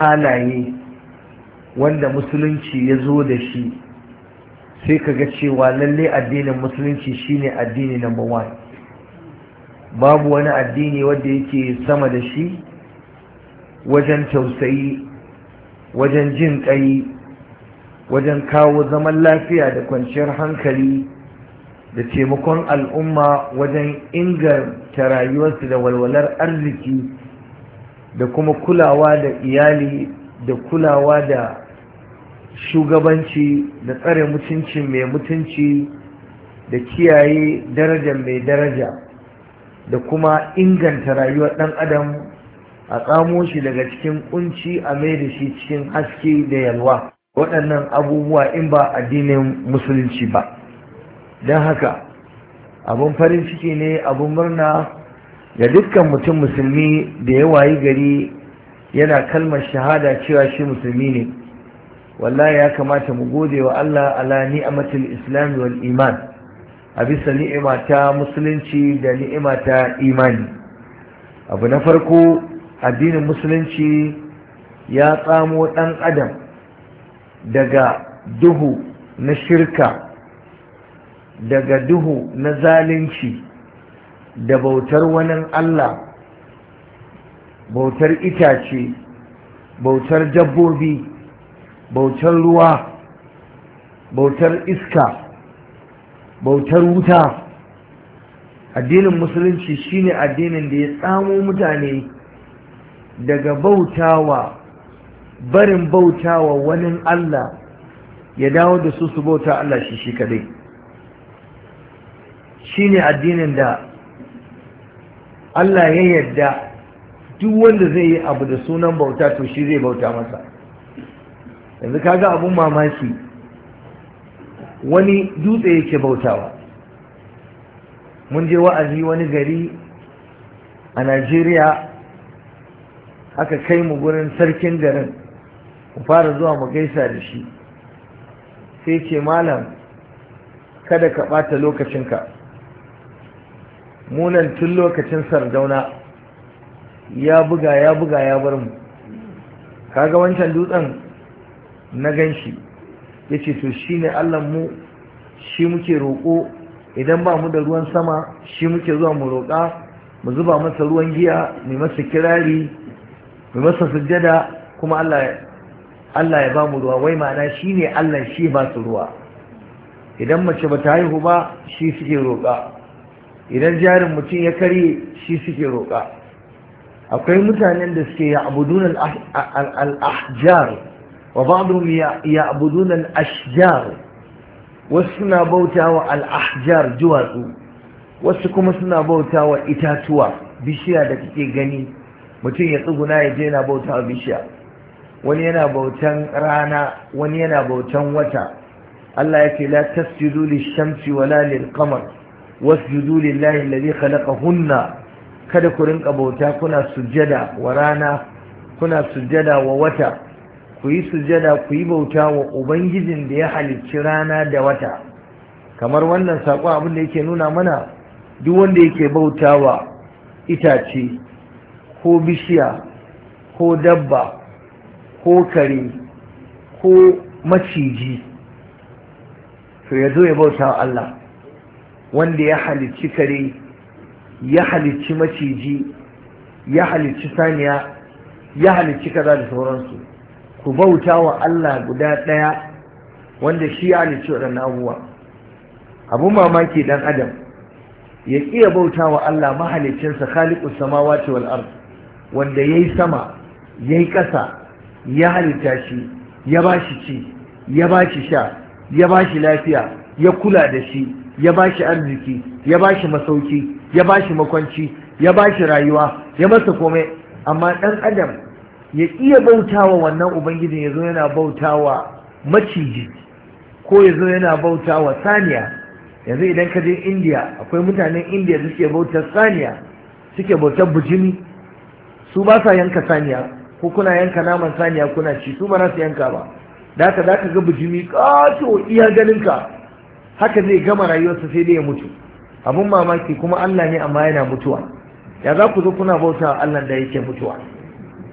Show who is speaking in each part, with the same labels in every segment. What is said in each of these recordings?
Speaker 1: halaye wanda musulunci ya zo da shi, sai ka ga cewa lalle addinin musulunci shine addini number one. Babu wani addini wanda yake sama da shi wajen tausayi, wajen jin ƙai, wajen kawo zaman lafiya da kwanciyar hankali da taimakon al'umma, wajen inganta rayuwarsu da walwalar arziki da kuma kulawa da iyali da kulawa da shugabanci da tsare mutuncin mai mutunci da kiyaye darajar mai daraja da kuma inganta rayuwar ɗan adam, a tsamo shi daga cikin kunci a mai da shi cikin haske da yalwa. Waɗannan abubuwa in ba addinin musulunci ba. Don haka abun farin ciki ne, abun murna ga dukkan mutum musulmi da ya wayi gari yana kalmar shahada cewa shi musulmi ne. Wallahi ya kamata mu gode wa Allah ala ni'matul islam wal iman, a bisa ni'ima ta musulunci da ni'ima ta imani. Abu na farko, addinin musulunci ya tsamo ɗan adam daga duhu na shirka, daga duhu na zalunci da bautar wani Allah, bautar itace, bautar dabbobi, bautar ruwa, bautar iska, bautar wuta. Addinin musulunci shine addinin da ya tsamo mutane daga barin bautawa wani Allah, ya dawo da su bauta Allah shi kadai. Shine addinin da Allah ya yarda duk wanda zai yi abu da sunan bauta to shi zai bauta masa. Yanzu kaga abun mamaki, wani dutse yake bautawa. Mun je wa'azi wani gari a Najeriya, aka kai mu gurin sarkin garin, mu fara zuwa mu gaisa da shi. Sai ce, malam kada ka ɓata lokacinka, munan tun lokacin Sardauna ya buga ya bar mu. Kaga wancan dutsen na ganshi, yace to shine Allah mu, shi muke roƙo. Idan ba mu da ruwan sama, shi muke zuwa mu roƙa, mu zuba masa ruwan giya, mu masa kirari, mu masa sujjada, kuma Allah ya ba mu ruwa. Wai ma'ana shine Allah, shi ba su ruwa. Idan mace ba ta haihu ba, shi suke roƙa. Idan jarin mutum ya karye, shi suke roƙa. Akwai mutanen da suke ya'budun al-ahjar wa ba'dhum ya'budun al-ashjar. Wasu suna bautawa al-ahjar, duwatsu, wasu kuma suna bautawa itatuwa, bishiya da kake gani. Mutum ya tsuguna ya je yana bautawa bishiya, wani yana bautan rana, wani yana bautan wata. Allah yake la tasjudu lish-shamsi wala lil-qamar wasjudu lillahi alladhi khalaqahunna. Kada ku rinka bauta kuna sujjada wa rana, kuna sujjada wa wata. Ku yi sujjada, ku yi bauta wa ubangijin da ya halicci rana da wata. Kamar wannan saƙo abin da yake nuna mana, duk wanda yake bauta wa itace ko bishiya ko dabba ko kare ko maciji, to ya zo ya bauta wa Allah wanda ya halicci kare, ya halicci maciji, ya halicci saniya, ya halicci kaza da sauransu. Ku bauta wa Allah guda ɗaya wanda shi ya halicci waɗannan abubuwa. Abun mamaki dan adam ya iya bauta wa Allah mahalicinsa, khaliqus samawati wal ard, wanda yayi sama yayi ƙasa, ya halitta shi, ya bashi ci, ya bashi sha, ya bashi lafiya, ya kula da shi, ya bashi arziki, ya bashi masauki, ya bashi makwanci, ya bashi rayuwa, ya masa komai. Amma ɗan adam ya iya bautawa wannan ubangijin, ya zo yana bautawa maciji ko ya zo yana bautawa saniya. Yanzu idan ka je Indiya, akwai mutanen Indiya da suke bautar saniya, suke bautar bujimi. Su ba sa yanka saniya, ko kuna yanka naman saniya kuna ci, su ba za su yanka ba. Da haka za ka ga bujimi ƙato iya ganinka, haka zai gama rayuwarsa sai dai ya mutu. Abun mamaki kuma Allah ne amma yana mutuwa. Ya za ku zo kuna bauta Allah da yake mutuwa?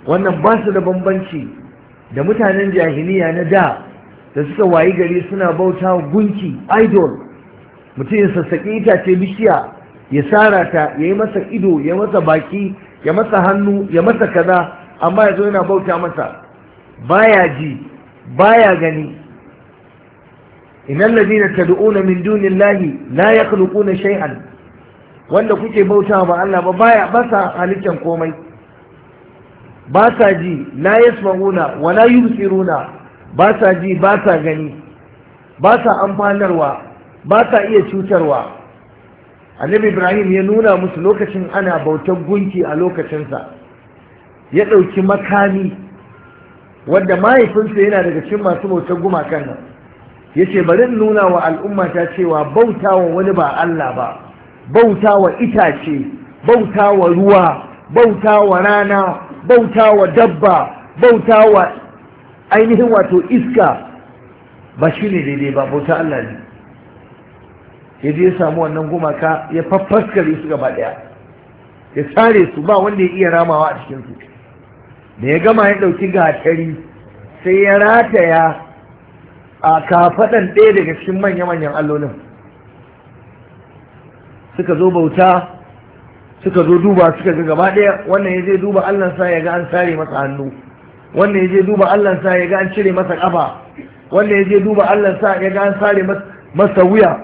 Speaker 1: wannan ba su da bambanci da mutanen jahiliya na da suka wayi gari suna bauta gunki idol. mutum ya sassaƙi itace bishiya ya sara ta, ya yi masa ido, ya masa baki, ya masa hannu, ya masa kaza, amma ya zo yana bauta masa, baya ji baya gani. innal ladina tad'una min dunillahi la yakhluquna shay'an, wanda kuke bauta ba Allah ba sa halittan komai, ba sa ji, la yasma'una wa la yubsiruna, ba sa ji ba sa gani, ba sa amfanarwa, ba sa iya cutarwa. Annabi Ibrahim ya nuna musu lokacin ana bautar gunki a lokacinsa, ya ɗauki makami wanda mahaifinsa yana daga cikin masu bautar gumakan nan, ya ce bari in nuna wa al'ummata cewa bauta wa wani ba Allah ba, bauta wa itace, bauta wa ruwa, bauta wa rana, bauta wa dabba, bauta wa ainihin wato iska, ba shi ne daidai ba, bauta Allah ne. ya je ya samu wannan gumaka ya faffaskare su gaba daya, ya sare su, ba wanda ya iya ramawa a cikin su. Da ya gama ya dauki gatari sai ya rataya a kafadan ɗaya daga cikin manya-manyan allolin. Suka zo bauta, suka zo duba, suka ga gaba daya, wannan ya je duba Allah sa ya ga an sare masa hannu, wannan ya je duba Allah sa ya ga an cire masa kafa, wannan ya je duba Allah sa ya ga an sare masa wuya.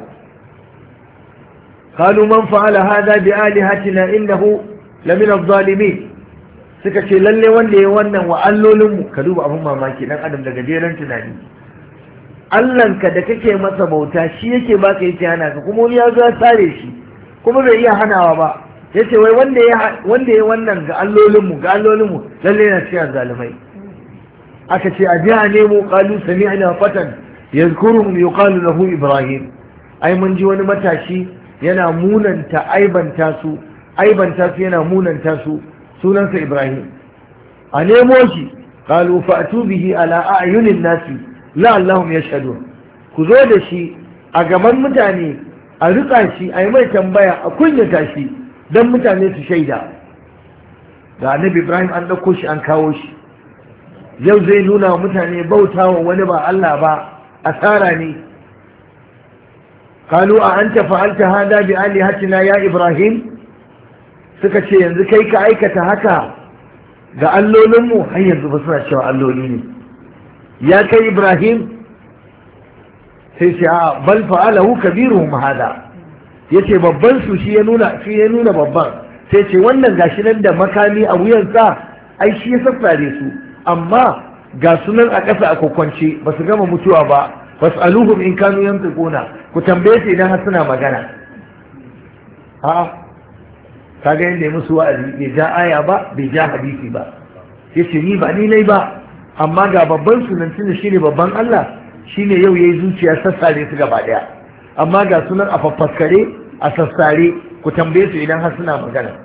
Speaker 1: قالوا من فعل هذا بآلهتنا إنه لمن الظالمين. suka ce lalle wanda ya wannan wa allolinmu, ka duba abin mamaki dan adam daga jeran tunani. Allahnka da kake masa bauta shi yake baka yake hana ka, kuma wani ya zo ya sare shi kuma bai iya hanawa ba. yace wai wanda ya wannan ga allolinmu lalle yana cikin zalimai. aka ce a jiya nemo, qalu sami'na fatan yadhkuruhum yuqalu lahu Ibrahim. ai mun ji wani matashi yana munanta aibanta su yana munanta su, sunansa Ibrahim. a nemo shi, qalu fa'tu bihi ala a'yunin nasi la'allahum yashhadun. ku zo da shi a gaban mutane, a rika shi, a yi mai tambaya, a kunyata shi don mutane su shaida. ga annabi Ibrahim an ɗauko shi an kawo shi, yau zai nuna wa mutane bautawa wani ba Allah ba asara ne. قالوا أأنت فعلت هذا بآلهتنا يا إبراهيم. suka ce yanzu kai ka aikata haka ga allolinmu, har yanzu ba suna cewa alloli ne, ya kai Ibrahim. sai ce a bal fa'alahu kabiruhum hada, yace babban su shi ya nuna babban. sai ce wannan gashi nan da makami a wuyansa, ai shi ya sassare su, amma ga sunan a ƙasa a kwakwance ba su gama mutuwa ba. fas'aluhum in kanu yantiquna, ku tambaye su idan har suna magana. a'a kaga yanda musu wa'azi bai ja aya ba, bai ja hadisi ba, yace ni ba ni nai ba, amma ga babban sunan tunda shine babban Allah, shine yau yayi zuciya sassare su gaba daya, amma ga sunan a faffaskare a sassare, ku tambaye su idan har suna magana.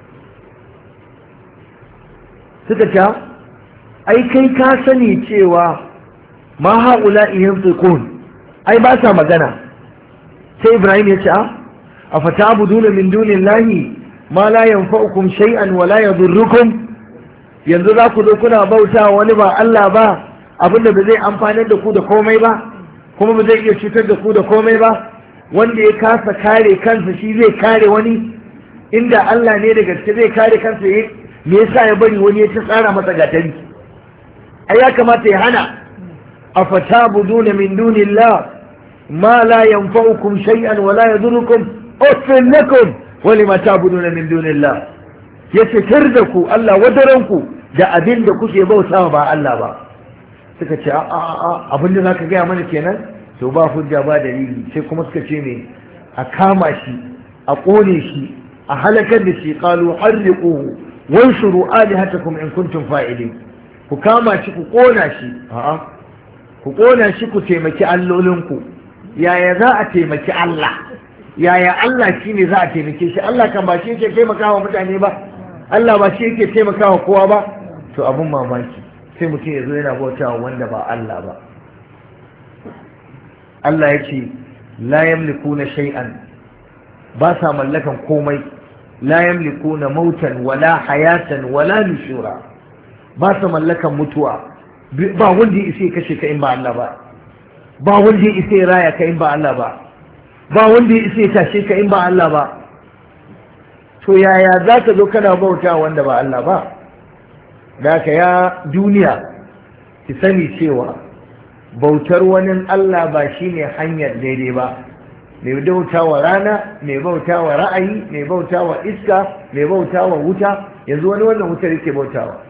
Speaker 1: suka ce ai kai ka sani cewa ma haula yantiqun, ai ba sa magana. sai Ibrahim ya ce a fatabuduna min dunillahi ma la yanfa'ukum shay'an wa la yadurrukum. yanzu za ku zo kuna bauta wani ba Allah ba, abinda ba zai amfanar da ku da komai ba, kuma ba zai iya cutar da ku da komai ba. wanda ya kasa kare kansa shi zai kare wani, inda Allah ne da gaske zai kare kansa, me yasa ya bari wani ya ci tsara masa gatari? ai ya kamata ya hana. أفتعبدون من دون الله ما لا ينفعكم شيئا ولا يضركم أف لكم ولما تعبدون من دون الله. يتكردكوا الله ودرنكوا da abin da kuke bauta ba Allah ba. suka ce abin da zaka gaya mana kenan, to ba hujja ba dalili. sai kuma suka ce me, a kama shi, a kone shi, a halakar da shi. qalu harriquhu wanshuru alihatakum in kuntum fa'ilin. ku kama shi, ku kona shi. ku ƙona shi, ku taimaki allolinku. yaya za a taimaki Allah? yaya Allah shi ne za a taimake shi? Allah kan ba shi yake taimakawa mutane ba, Allah ba shi yake taimakawa kowa ba. to abun mamaki sai mutum ya zo yana bautawa wanda ba Allah ba. Allah ya ce la yamlikuna shay'an, ba sa mallakan komai. la yamlikuna mautan wala hayatan wala nushura, ba su mallakan mutuwa, ba wanda ya isa ya kashe ka in ba Allah ba, ba wanda ya isa ya raya ka in ba Allah ba, ba wanda ya isa ya tashe ka in ba Allah ba. To yaya za ka zo kana bauta wanda ba Allah ba? Da ka ya duniya ki sani cewa bautar wani Allah ba shine hanyar daidai ba. Mai bauta wa rana, mai bauta wa ra'ayi, mai bauta wa iska, mai bauta wa wuta. Yanzu wani wannan wutar yake bautawa,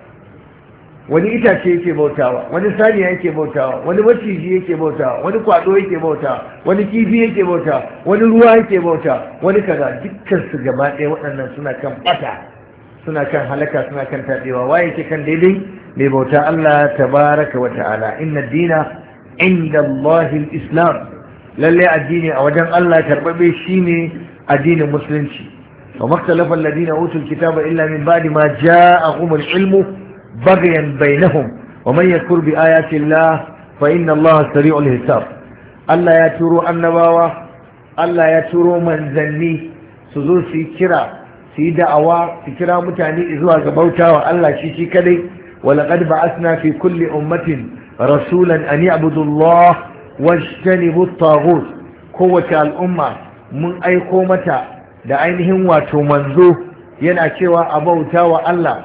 Speaker 1: wani itace yake bautawa, wani saniya yake bautawa, wani maciji yake bautawa, wani kwado yake bautawa, wani kifi yake bautawa, wani ruwa yake bautawa, wani kaza. Dukkan su gaba ɗaya waɗannan suna kan bata, suna kan halaka, suna kan taɗewa. Waye yake kan daidai? mai bauta Allah tabaraka wa ta'ala. Inna dina inda Allahil Islam, lalle addini a wajen Allah karɓaɓe shine addinin musulunci. wa maktalafa alladhina utul kitaba illa min ba'di ma ja'ahumul ilmu بغيا بينهم ومن يكفر بآيات الله فإن الله سريع الحساب. الله يتورو النبوة، الله يتورو منزلني سزور في كرا في دعوة في كرا متعني إذوا قبوتا والله شيشي كلي. ولقد بعثنا في كل أمة رسولا أن يعبدوا الله واجتنبوا الطاغوت. قوة الأمة من أي قومة دعينهم وتمنزوه ينأكوا أبوتا والله.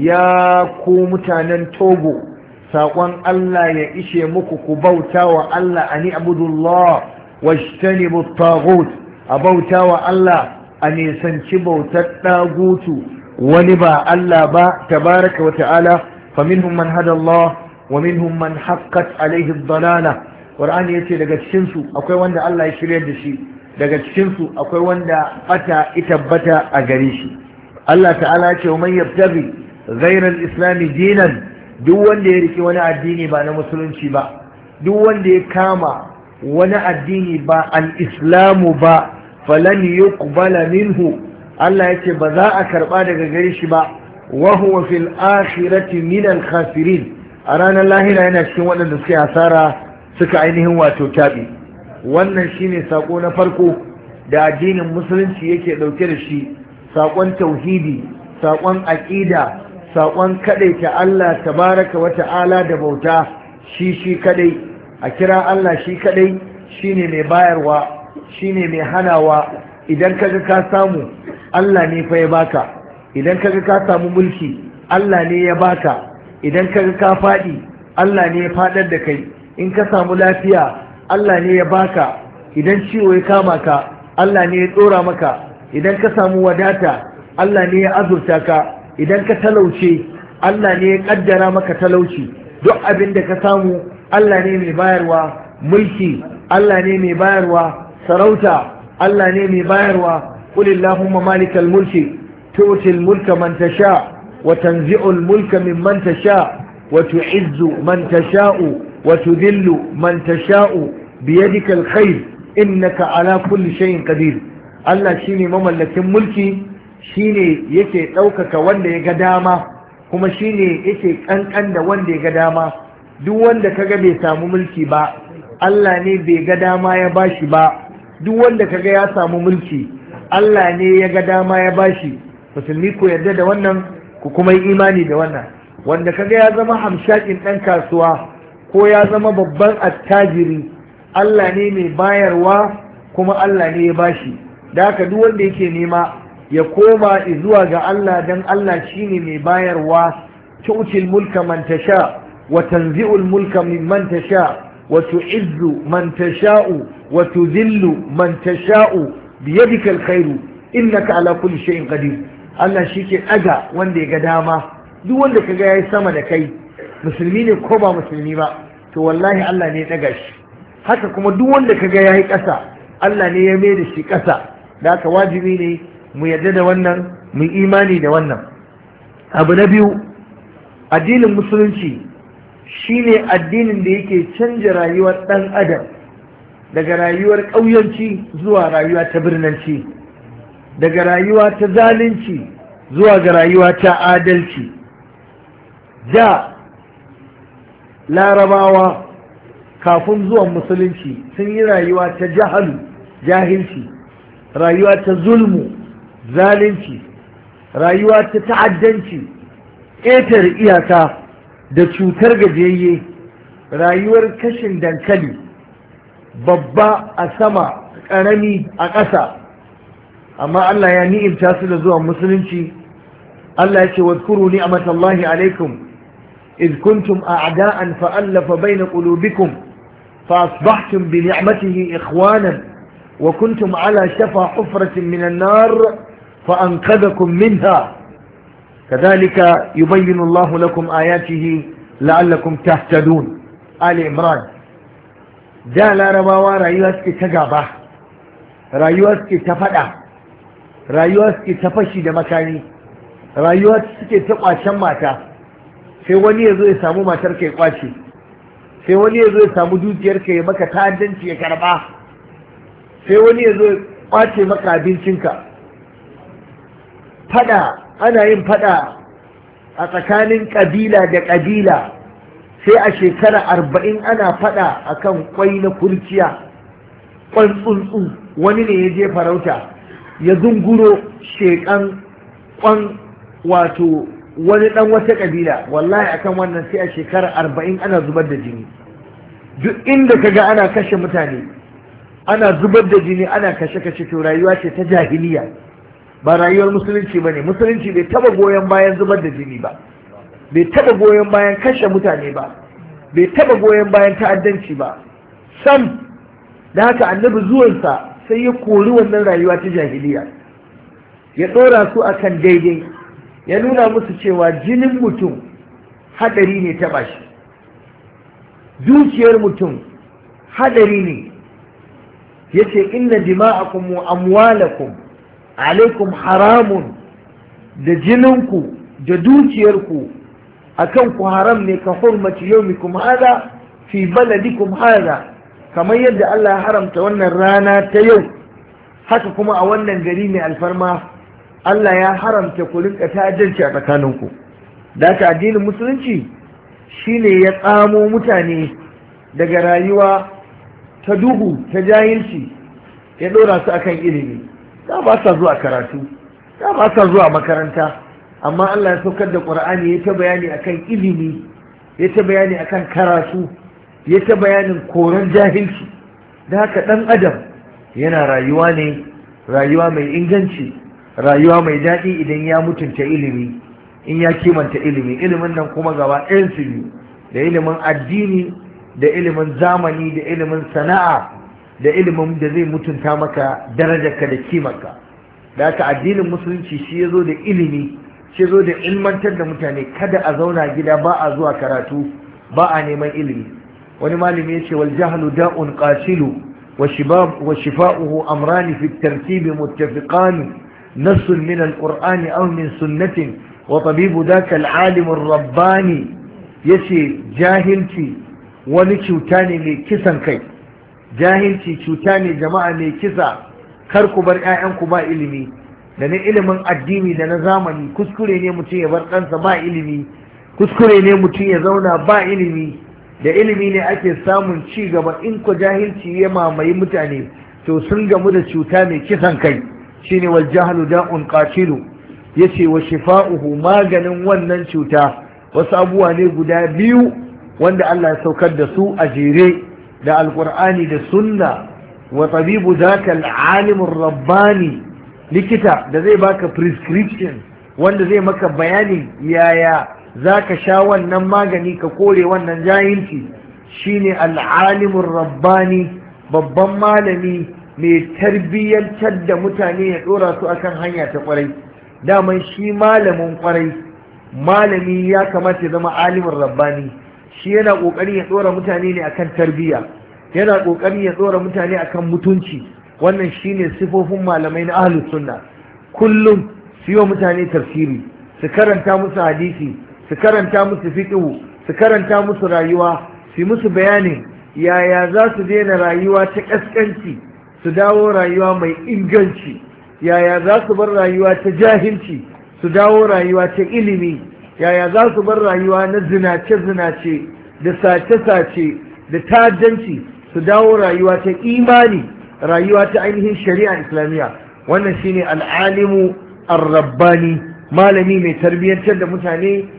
Speaker 1: Ya ku mutanen Togo, saƙon Allah ya ishe muku ku bauta wa Allah, ani abudullah washtanibu taghut, a bauta wa Allah a nisanci bautar ɗagutu wani ba Allah ba tabaraka wa ta'ala. fa minhum man hada Allah wa minhum man haqqat alaihi ad-dalala. Qur'ani yace daga cikin su akwai wanda Allah ya shiryar da shi, daga cikin su akwai wanda bata ita bata a gare shi. Allah ta'ala ya ce man yabtaghi ghairar islami dinan, duk wanda ya riki wani addini ba na musulunci ba, duk wanda ya kama wani addini ba al-islamu ba, falan yuqbala minhu, Allah ya ce ba za a karba daga gare shi ba. wa huwa fil akhirati min al-khasirin, a ranar lahira yana cikin waɗanda suka hasara, suka ainihin wato tabi. Wannan shine sako na farko da addinin musulunci yake dauke da shi, sakon tauhidi, sakon aqida, saƙon kaɗai ta Allah tabaraka wa ta'ala da bauta shi kaɗai, a kira Allah shi kaɗai, shine mai bayarwa, shine mai hanawa. Idan kaga ka samu, Allah ne fa ya baka. Idan kaga ka samu mulki, Allah ne ya baka. Idan kaga ka faɗi, Allah ne ya faɗar da kai. In ka samu lafiya, Allah ne ya baka. Idan ciwo ya kama ka, Allah ne ya ɗora maka. Idan ka samu wadata, Allah ne ya azurta ka. Idan ka talauce, Allah ne ya kaddara maka talauci. Duk abin da ka samu, Allah ne mai bayarwa. Mulki, Allah ne mai bayarwa. Sarauta, Allah ne mai bayarwa. qul illahumma malikal mulki tu'til mulka man tasha wa tanzi'ul mulka mimman tasha wa tu'izzu man tasha'u wa tudhillu man tasha'u biyadikal khair innaka ala kulli shay'in qadir. Allah shine mamallakin mulki, shine yake ɗaukaka wanda ya ga dama, kuma shine yake ƙanƙan da wanda ya ga dama. Duk wanda kaga bai samu mulki ba, Allah ne bai ga dama ya bashi ba. Duk wanda kaga ya samu mulki, Allah ne ya ga dama ya bashi. Musulmi ku yarda da wannan, ku kuma yi imani da wannan. Wanda kaga ya zama hamshakin ɗan kasuwa ko ya zama babban attajiri, Allah ne mai bayarwa, kuma Allah ne ya bashi. Da haka duk wanda yake nema ya koma zuwa ga Allah, dan Allah shine mai bayarwa. tu'til mulka man tasha wa tanzi'ul mulka mimman tasha wa tu'izzu man tasha'u wa tudhillu man tasha'u biyadika alkhairu innaka ala kulli shay'in qadir. Allah shike daga wanda ya ga dama. Duk wanda kaga yayi sama da kai, musulmi ne ko ba musulmi ba, to wallahi Allah ne ya daga shi. Haka kuma duk wanda kaga yayi ƙasa, Allah ne ya mai da shi ƙasa. Da haka wajibi ne mu yarda da wannan, mu imani da wannan. Abu na biyu, addinin musulunci shine addinin da yake canja rayuwar ɗan adam daga rayuwar ƙauyanci zuwa rayuwa ta birnanci, daga rayuwa ta zalunci zuwa ga rayuwa ta adalci. Da larabawa kafin zuwan musulunci sun yi rayuwa ta jahilci, rayuwa ta zulmu, zalunci, rayuwa ta ta'addanci, ƙetare iyaka, da cutar gajiyayye, rayuwar kashin dankali, babba a sama ƙarami a ƙasa. Amma Allah ya ni'imta su da zuwa musulunci. Allah ya ce wadkuru ni'matallahi alaikum إذ كنتم أعداء فألف بين قلوبكم فأصبحتم بنعمته إخوانا وكنتم على شفا حفرة من النار فأنقذكم منها كذلك يبين الله لكم آياته لعلكم تهتدون. آل عمران. da larabawa rayuwa suke ta gaba, rayuwa suke ta fada, rayuwa suke ta fashi da makami, rayuwa suke ta kwacen mata. sai wani ya zo ya samu matar ka ya kwace, sai wani ya zo ya samu dukiyar ka ya maka ta'addanci ya karba, sai wani ya zo ya kwace maka abincinka. Fada, ana yin fada a tsakanin kabila da kabila, sai a shekara 40 ana fada akan kwai na kurciya, kwan tsuntsu. Wani ne ya je farauta ya zunguro shekan kwan wato wani dan wata kabila, wallahi akan wannan sai a shekara 40 ana zubar da jini. Duk inda kaga ana kashe mutane, ana zubar da jini, ana kashe-kashe, to rayuwa ce ta jahiliya, ba rayuwar musulunci bane. Musulunci bai taba goyon bayan zubar da jini ba, bai taba goyon bayan kashe mutane ba, bai taba goyon bayan ta'addanci ba sam. da haka annabi zuwansa sai ya kori wannan rayuwa ta jahiliya, ya ɗora su akan daidai, ya nuna musu cewa jinin mutum hadari ne taɓa shi, dukiyar mutum hadari ne. yace inna dima'akum wa amwalakum alaikum haramun, da jininku da dukiyarku akan ku haram ne, ka hurmati yawmikum hada fi baladikum hada, kamar yadda Allah ya haramta wannan rana ta yau, haka kuma a wannan gari mai alfarma Allah ya haramta ku rinka ta'addanci a tsakaninku. Da haka addinin musulunci shine ya tsamo mutane daga rayuwa ta duhu ta jahilci, ya dora su akan ilimi. Da ba sa zuwa karatu, da ba sa zuwa makaranta, amma Allah ya saukar da Qur'ani ya ta bayani akan ilimi, ya ta bayani akan karatu, ya ta bayanin koran jahilci. Da haka ɗan adam yana rayuwa ne rayuwa mai inganci, rayuwa mai daɗi idan ya mutunta ilimi, in ya kimanta ilimi. Ilimin nan kuma gaba ɗayan su biyu, da ilimin addini, da ilimin zamani, da ilimin sana'a, da ilimin da zai mutunta maka darajarka da kimarka. Da haka addinin musulunci shi ya zo da ilimi, shi ya zo da ilmantar da mutane. kada a zauna gida ba a zuwa karatu, ba a neman ilimi. wani malami ya ce wal jahlu da'un qatilu wa shifa'uhu amrani fi at-tartib muttafiqan nass min al-qur'ani aw min sunnatin wa tabibu dhaka al-alim ar-rabbani. yace jahilci wani cuta ne mai kisan kai, jahilci cuta ne jama'a mai kisa. kar ku bar 'ya'yanku ba ilimi, da na ilimin addini da na zamani. kuskure ne mutum ya bar ɗansa ba ilimi, kuskure ne mutum ya zauna ba ilimi. da ilimi ne ake samun ci gaba. in ku jahilci ya mamaye mutane, to sun gamu da cuta mai kisan kai, shine wal jahlu da'un qatilu. yace wa shifa'uhu, maganin wannan cuta wasu abubuwa ne guda biyu wanda Allah ya saukar da su a jere da alqur'ani da sunna. wa tabibu zaka al-alim rabbani, likita da zai baka prescription, wanda zai maka bayanin yaya za ka sha wannan magani ka kore wannan jahilci, shine al'alimin rabbani, babban malami mai tarbiyyantar da mutane ya dora su akan hanya ta kwarai. daman shi malamin kwarai, malami ya kamata ya zama alimin rabbani. shi yana kokarin ya dora mutane ne akan tarbiyya, yana kokarin ya dora mutane akan mutunci. wannan shine sifofin malamai na ahlus sunna. kullum su yi wa mutane tafsiri, su karanta musu hadisi, su karanta musu fiqhu, su karanta musu rayuwa, su musu bayanin yaya za su daina rayuwa ta kaskanci su dawo rayuwa mai inganci, yaya za su bar rayuwa ta jahilci su dawo rayuwa ta ilimi, yaya za su bar rayuwa na zinace-zinace da sace-sace da ta'addanci su dawo rayuwa ta imani, rayuwa ta ainihin shari'a islamiyya. wannan shine al'alimu ar-rabbani, malami mai tarbiyyantar da mutane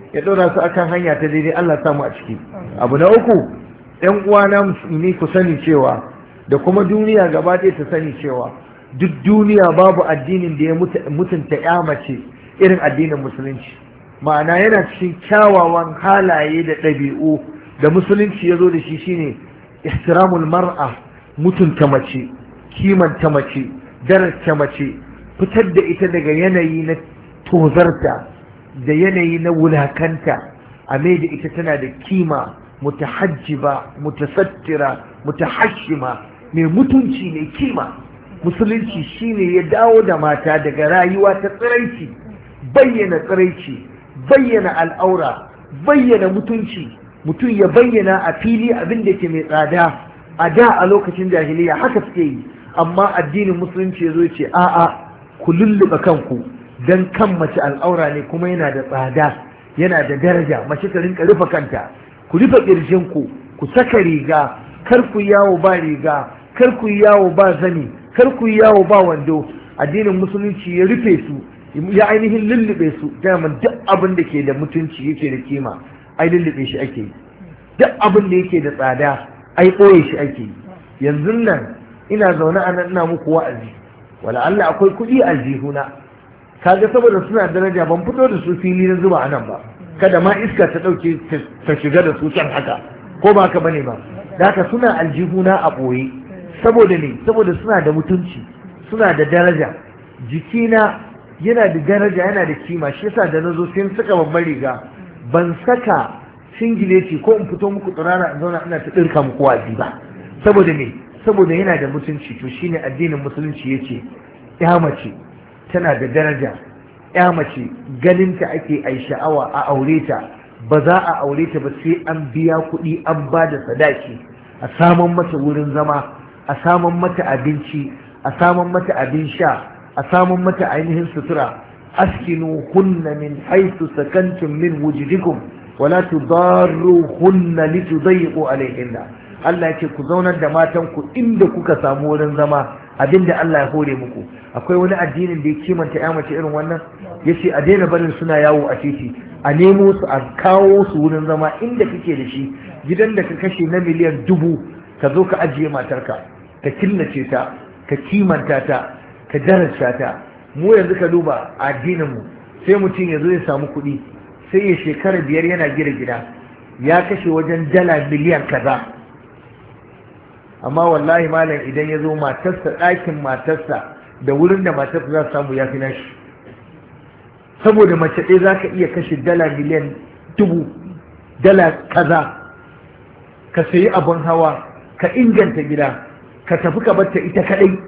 Speaker 1: ya ɗora su akan hanya ta daidai. Allah samu a ciki. Abu na uku, ‘yan uwana musulmi ku sani cewa da kuma duniya gaba ɗaya ta sani cewa duk duniya babu addinin da ya mutunta ya mace irin addinin musulunci. Ma'ana yana cikin kyawawan halaye da ɗabi'u da musulunci ya zo da shi shine ihtiramul mar'a, mutunta mace, kimanta mace, darasta mace, fitar da ita daga yanayi na tozarta da yanayi na wulakanta, a mai da ita tana da kima, mutahajjiba, mutasattira, mutahashima, mai mutunci, mai kima. Musulunci shine ya dawo da mata daga rayuwa ta tsiraici, bayyana tsiraici, bayyana al'aura, bayyana mutunci, mutum ya bayyana a fili abin da ke mai tsada. A da a lokacin jahiliya haka suke yi, amma addinin musulunci ya zo ce a'a, ku lulluɓe kanku, don kan mace al'aura ne kuma yana da tsada, yana da daraja. Mace ta rinka rufe kanta, ku rufe ƙirjinku, ku saka riga, kar ku yawo ba riga, kar ku yawo ba zani, kar ku yawo ba wando. Addinin musulunci ya rufe su, ya ainihin lullube su. Daman duk abin da ke da mutunci yake da kima, ai lullube shi ake yi. Duk abin da yake da tsada, ai ɓoye shi ake yi. Yanzu nan ina zaune a nan ina muku wa'azi, wala Allah akwai kuɗi a aljihuna, kaga saboda suna daraja ban fito da su fili na zuba a nan ba, kada ma iska ta ɗauke ta shiga da su can haka, ko ba haka bane ba. Da haka suna aljihuna a ɓoye, saboda ne, saboda suna da mutunci, suna da daraja. Jikina yana da daraja, yana da kima. Shi yasa da na zo sai saka babbar riga, ban saka singileti ko in fito muku tsirara in zauna ina ta ɗirka muku wazi ba. Saboda me? Saboda yana da mutunci. To shine addinin musulunci yace ya mace tana da daraja, ya mace ganinta ake ai sha'awa a aure ta, ba za a aure ta ba sai an biya kuɗi, an ba da sadaki, a saman mata wurin zama, a saman mata abinci, a saman mata abin sha, a saman mata ainihin sutura. askinu hunna min haythu sakantum min wujudikum wala tudarruhunna litudayyiqu alayhinna. Allah yake ku zaunar da matan ku inda kuka samu wurin zama, abinda Allah ya hore muku. Akwai wani addinin da ya kimanta ya mace irin wannan? Yace a daina barin suna yawo a titi, a nemo su, a kawo su wurin zama inda kake da shi. Gidan da ka kashe na miliyan 1000 ka zo ka ajiye matarka, ka killace ta, ka kimanta ta, ka daraja ta. Mu yanzu ka duba addinin mu, sai mutum ya zo ya samu kuɗi, sai ya shekara 5 yana gina gida, ya kashe wajen dala miliyan kaza. Amma wallahi malam idan ya zo matarsa, ɗakin matarsa da wurin da matarsa za su samu ya fi nashi. Saboda mace ɗaya za ka iya kashe dala miliyan 1000, dala kaza, ka sayi abin hawa, ka inganta gida, ka tafi ka batta ita kaɗai,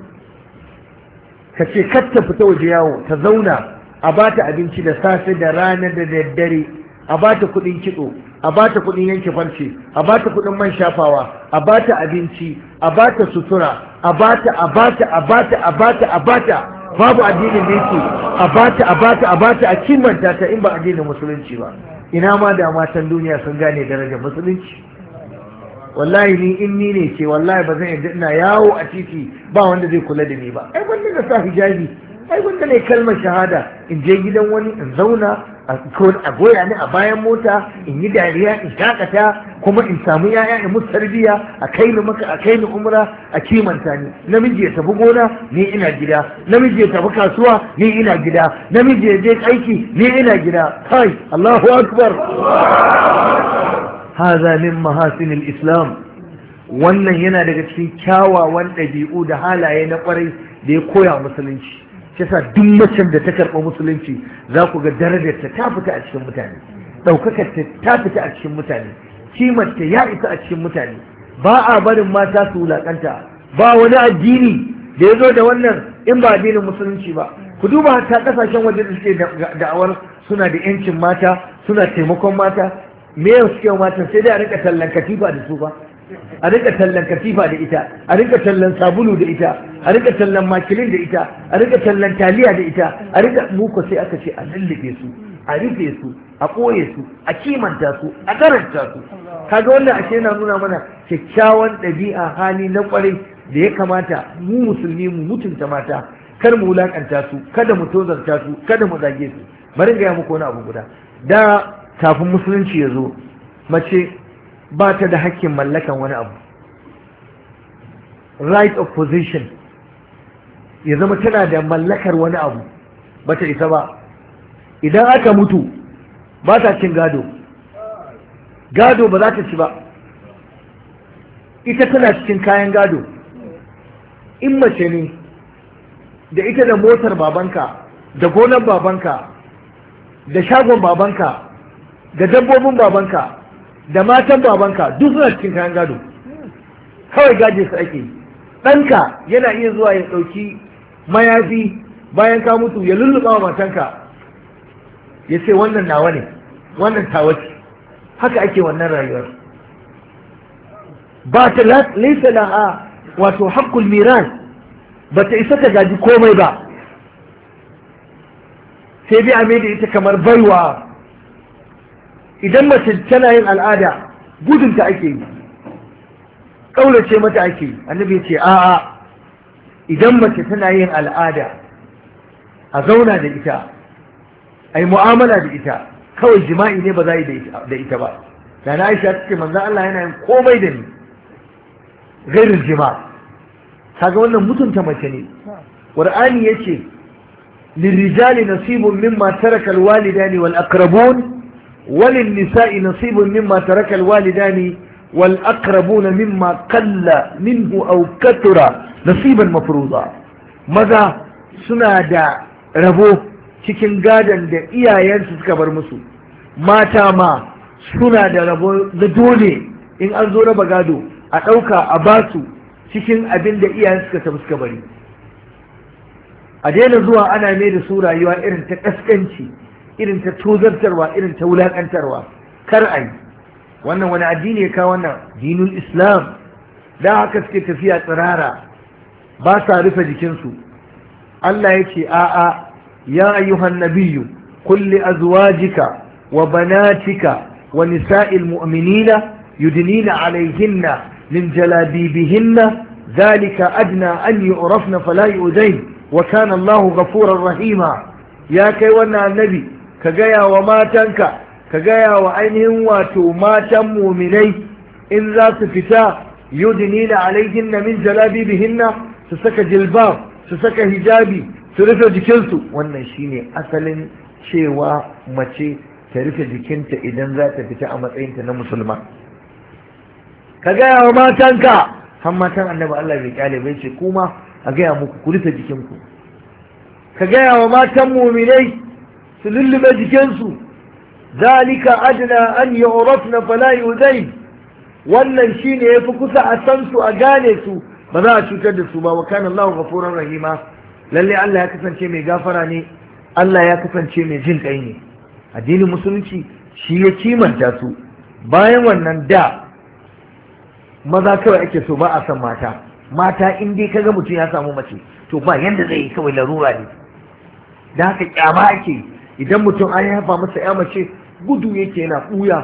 Speaker 1: ka ce kar ta fita waje yawo, ta zauna, a ba ta abinci da safe da rana da daddare, a ba ta kuɗin kitso, a ba ta kuɗin yanke farce, a ba ta kuɗin man shafawa, a ba ta abinci, a ba ta sutura, a ba ta, a ba ta, a ba ta, a ba ta, a ba ta. Babu addinin da yake a ba ta, a ba ta, a ba ta, a kimanta ta in ba addinin musulunci ba. Ina ma da matan duniya sun gane darajar musulunci. Wallahi ni in ni ne ce wallahi ba zan yadda ina yawo a titi ba wanda zai kula da ni ba. Ai wanda na sa hijabi, ai wanda ne kalmar shahada, in je gidan wani in zauna a goya ni a bayan mota, in yi dariya, in shakata, kuma in samu yaya in musu tarbiyya, a kai ni maka, a kai ni umra, a kimanta ni. Namiji ya tafi gona, ni ina gida. Namiji ya tafi kasuwa, ni ina gida. Namiji ya je aiki, ni ina gida. Kai, Allahu akbar. Haza min mahasinil Islam. Wannan yana daga cikin kyawawan ɗabi'u da halaye na ƙwarai da ya koya musulunci. Shi yasa duk macen da ta karɓa musulunci za ku ga darajarta ta fita a cikin mutane, ɗaukakarta ta fita a cikin mutane, kimarta ya isa a cikin mutane. Ba a barin mata su wulaƙanta. Ba wani addini da ya zo da wannan in ba addinin musulunci ba. Ku duba hatta ƙasashen waje da suke da'awar suna da 'yancin mata, suna taimakon mata. Me yau suke matan sai dai a rika tallan katifa da su ba, a rika tallan katifa da ita, a rika tallan sabulu da ita, a rika tallan makilin da ita, a rika tallan taliya da ita, a rika muku sai aka ce a lullube su, a rufe su, a ɓoye su, a kimanta su, a karanta su. Kaga wannan ashe yana nuna mana kyakkyawan ɗabi'a, hali na ƙwarai da ya kamata mu musulmi mu mutunta mata, kar mu wulakanta su, kada mu tozarta su, kada mu zage su. Bari gaya muku wani abu guda. Da kafin musulunci ya zo mace ba ta da hakkin mallakan wani abu, right of possession, ya zama tana da mallakar wani abu ba ta isa ba. Idan aka mutu ba ta cin gado, gado ba za ta ci ba, ita tana cikin kayan gado. In mace ne da ita da motar babanka da gonar babanka da shagon babanka da dabbobin babanka da matan babanka duk suna cikin kayan gado, kawai gaje su ake. ɗanka yana iya zuwa ya ɗauki mayafi bayan ka mutu ya lulluɓa wa matanka ya ce wannan nawa ne, wannan tawa ce. Haka ake wannan rayuwar. ba ta laisa laha wato haqqul miras, ba ta isa ta gaji komai ba, sai dai a da ita kamar baiwa. Idan mace tana yin al'ada gudunta ake yi, ƙaurace mata ake yi. Annabi ce a'a, idan mace tana yin al'ada a zauna da ita, a yi mu'amala da ita, kawai jima'i ne ba za yi da ita ba. da na Aisha ta ce manzan Allah yana yin komai da ni gairin jima. kaga wannan mutunta mace ne. Qur'ani yace lirrijali nasibun mimma taraka alwalidani wal aqrabun walin nisa'i nasibun mimma taraka alwalidani wal aqrabun mimma qalla minhu aw kathura nasiban mafruza. maza suna da rabo cikin gadan da iyayensu suka bar musu, mata ma suna da rabo da dole in an zo raba gado a ɗauka a basu cikin abin da iyayen suka tafi suka bari. A daina zuwa ana mai da su rayuwa irin ta ƙasƙanci, irin ta tozartarwa, irin ta wulaƙantarwa. Kar a yi wannan. Wani addini ya kawo wannan? dinul islam. da haka suke tafiya tsirara, ba sa rufe jikinsu. Allah ya ce a'a, ya ayyuhan nabiyyu kulli azwajika wa banatika wa nisa'il mu'minina yudnina alaihinna min jalabibihinna zalika adna an yu'rafna fala yu'zain wa kana Allahu ghafurar rahima. ya kai wannan annabi ka gaya wa matanka, ka gaya wa ainihin wato matan muminai in za su fita yudnina alaihinna min jalabibihinna, su saka jilbab, su saka hijabi, su rufe jikinsu. wannan shine asalin cewa mace ta rufe jikinta idan za ta fita a matsayinta na musulma. ka gaya wa matanka, har matan annabi Allah bai kyale bai ce kuma a gaya muku ku rufe jikinku. ka gaya wa matan muminai su lullube jikinsu. zalika adna an yu'rafna fala yudain. wannan shine yafi kusa a san su, a gane su, ba za a cutar da su ba. wa kana Allahu ghafurur rahima. lalle Allah ya kasance mai gafara ne, Allah ya kasance mai jin kai ne. addinin musulunci shi ya kimanta su. bayan wannan da maza kawai ake so, ba a san mata. mata in dai kaga mutum ya samu mace to ba yanda zai yi, kawai larura ne. da haka kyama ake. idan mutum an haifa masa ya mace gudu yake yana ɓuya.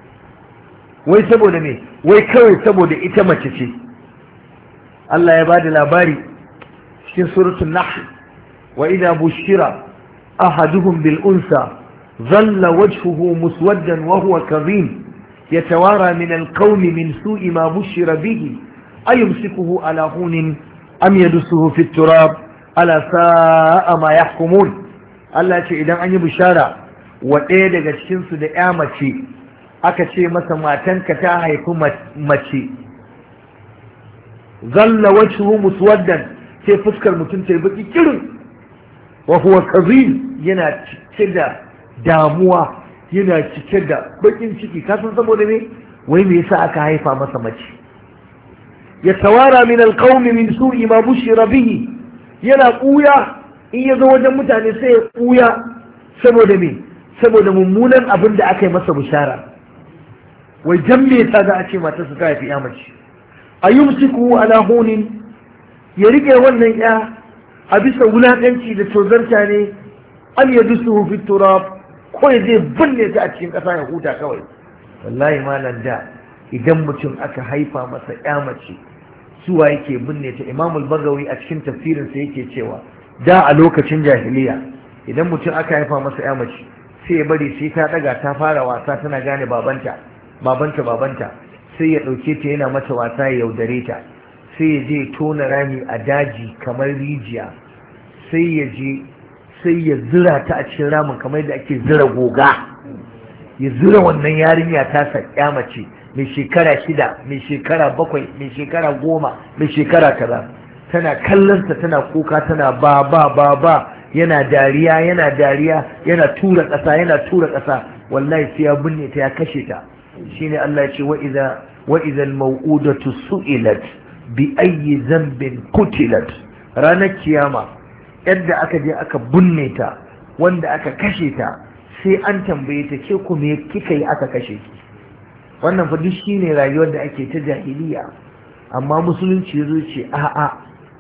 Speaker 1: wai saboda me? wai kawai saboda ita mace ce. Allah ya bada labari cikin suratul nahl, wa idha bushira ahaduhum bil unsa dhalla wajhuhu muswaddan wa huwa kadhim yatawara min al qawmi min su'i ma bushira bihi ayumsikuhu ala hunin am yadsuhu fi turab ala sa'a ma yahkumun. Allah ce idan an yi bishara wa ɗaya daga cikin su da ya mace, aka ce masa matanka ta haifi mace, zalla wajhuhu muswaddan, sai fuskar mutum ta yi baki kirin, wa huwa kazim, yana cike da damuwa, yana cike da bakin ciki. ka san saboda me? wai me yasa aka haifa masa mace? ya tawara min alqawmi min su'i ma bushira bihi, yana kuya in ya zo wajen mutane sai ya kuya. saboda me? saboda mummunan abin da aka yi masa bishara. wai jan me yasa za a ce matarsa ta haifi ya mace? ayumsiku ala hunin, ya rike wannan ya a bisa wulaƙanci da tozarta ne, an ya dusu fi turab, ko ya zai binne ta a cikin ƙasa ya huta kawai. wallahi malam da idan mutum aka haifa masa ya mace, suwa yake binne ta? Imamul Bagawi a cikin tafsirinsa yake cewa da a lokacin jahiliya idan mutum aka haifa masa ya mace sai ya bari sai ta daga ta fara wasa tana gane babanta sai ya ɗauke ta yana mata wasa ya yaudare ta, sai ya je tona rami a daji kamar rijiya, sai ya zira ta a cikin ramin kamar da ake zira goga, ya zira wannan yarinya ta sa mace mai shekara 6, mai shekara 7, mai shekara 10, mai shekara kaza, tana kallonsa tana kuka tana ba yana dariya yana tura ƙasa wallahi sai ya binne ta ya kashe ta. shine Allah ya ce wa idza al-maw'udatu su'ilat bi ayyi dhanbin qutilat, ranar kiyama yadda aka je aka binne ta wanda aka kashe ta sai an tambaye ta ke ku me kika yi aka kashe ki. wannan fa duk shine rayuwar da ake ta jahiliya, amma musulunci yazo ce a'a,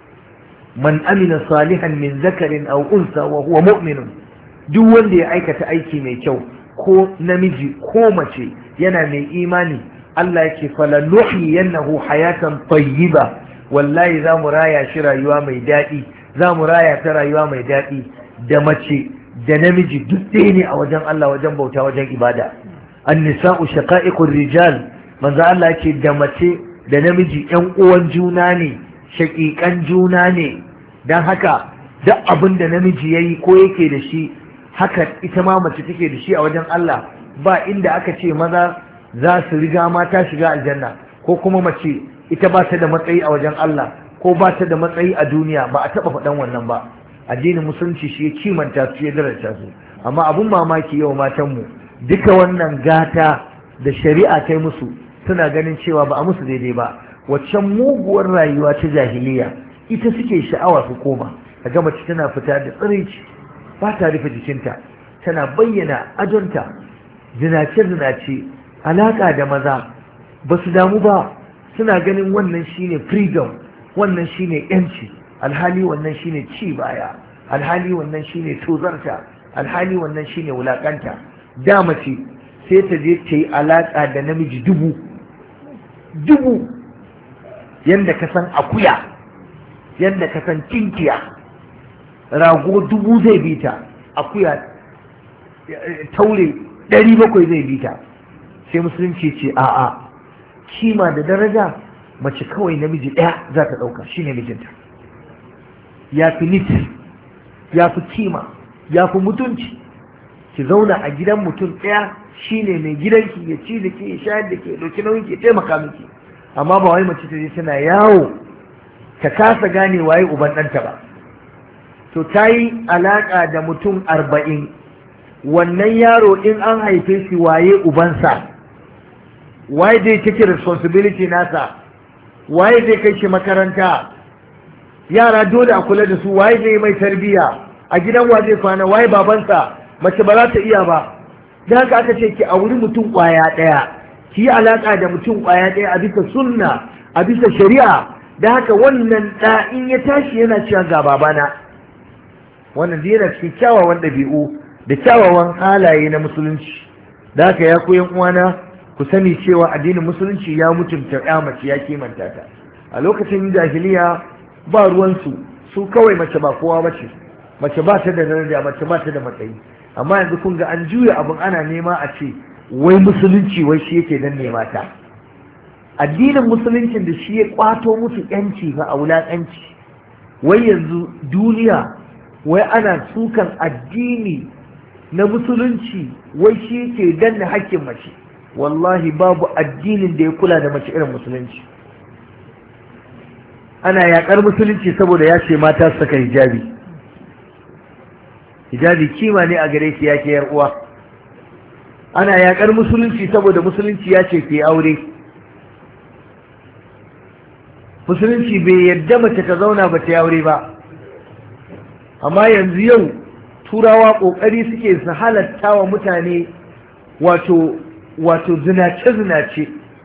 Speaker 1: man amila salihan min zakarin aw unsa wa huwa mu'minun, duk wanda ya aikata aiki mai kyau ko namiji ko mace yana mai imani, Allah yake fala nuhyiyannahu hayatan tayyiba, wallahi za mu raya shi rayuwa mai daɗi, za mu raya ta rayuwa mai daɗi. Da mace da namiji duk ɗaya ne a wajen Allah, wajen bauta, wajen ibada. An-nisa'u shaqa'iqur rijal, manzo Allah yake da mace da namiji ƴan uwan juna ne, shaƙiƙan juna ne. Dan haka duk abin da namiji yayi ko yake da shi, haka ita ma mace take da shi a wajen Allah. Ba inda aka ce maza za su riga mata shiga aljanna, ko kuma mace ita ba ta da matsayi a wajen Allah, ko ba ta da matsayi a duniya, ba a taɓa faɗan wannan ba. Addinin musulunci shi ya kimanta su, ya daraja su. amma abun mamaki yau matanmu duka wannan gata da shari'a ta yi musu suna ganin cewa ba a musu daidai ba. Waccan muguwar rayuwa ta jahiliya ita suke sha'awa su koma, a ga mace tana fita da tsiraici, ba ta rufe jikinta, tana bayyana ajonta, zinace-zinace, alaƙa da maza, ba su damu ba, suna ganin wannan shine freedom, wannan shine yanci, alhali wannan shine ci baya, alhali wannan shine tozarta, alhali wannan shine wulakanta. Da mace sai ta je ta yi alaƙa da namiji dubu yadda ka san akuya, yadda ka san kinkiya, rago 1000 zai bi ta, akuya taure 700 zai bi ta. Sai musulunci ce a'a, kima da daraja mace kawai namiji ɗaya za ta ɗauka, shi ne mijinta. Ya fi nit, ya fi kima, ya fi mutunci. Ki zauna a gidan mutum ɗaya, shi ne mai gidanki, ya ci da ke, ya shayar da ke, ɗauki nauyin ke, taimaka miki. Amma ba wai mace ta je tana yawo ta kasa gane waye uban ɗanta ba. To ta yi alaƙa da mutum 40, wannan yaro in an haife shi waye ubansa, waye zai take responsibility nasa, waye zai kai shi makaranta, yara dole a kula da su, waye zai mai tarbiyya, a gidan wa zai kwana, waye babansa. Mace ba za ta iya ba. Da haka aka ce ki auri mutum ƙwaya ɗaya, ki yi alaƙa da mutum ƙwaya ɗaya a bisa sunna, a bisa shari'a. Da haka wannan ɗa in ya tashi yana cewa ga babana, wannan yana cikin kyawawan ɗabi'u da kyawawan halaye na musulunci. Da haka ya koyan uwana, ku sani cewa addinin musulunci ya mutunta ya mace, ya kimanta ta. A lokacin jahiliya ba ruwansu, su kawai mace ba kowa bace, mace ba ta da daraja, mace ba ta da matsayi. Amma yanzu kun ga an juya abin, ana nema a ce wai musulunci wai shi yake dan nema ta. Addinin musuluncin da shi ya kwato musu yanci fa a wulakanci. Wai yanzu duniya wai ana sukan addini na musulunci wai shi yake danna hakkin mace. Wallahi babu addinin da ya kula da mace irin musulunci. Ana yakar musulunci saboda ya ce mata su saka hijabi. Hijabi kima ne a gare ki yake yar uwa. Ana yakar musulunci saboda musulunci ya ce ke aure. Musulunci bai yadda mace ta zauna ba ta aure ba. Amma yanzu yau turawa kokari suke su halatta wa mutane wato zinace-zinace.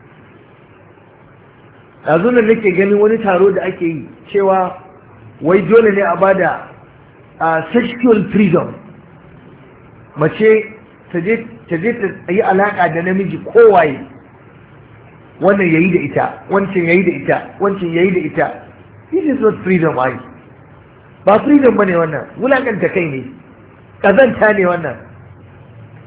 Speaker 1: Yanzu nan nake ganin wani taro da ake yi cewa wai dole ne a bada sexual freedom. Mace ta je ta yi alaƙa da namiji kowaye, wannan yayi da ita, wancan yayi da ita, wancan yayi da ita. This is not freedom. Ba freedom bane wannan, wulakanta kai ne, kazanta ne wannan.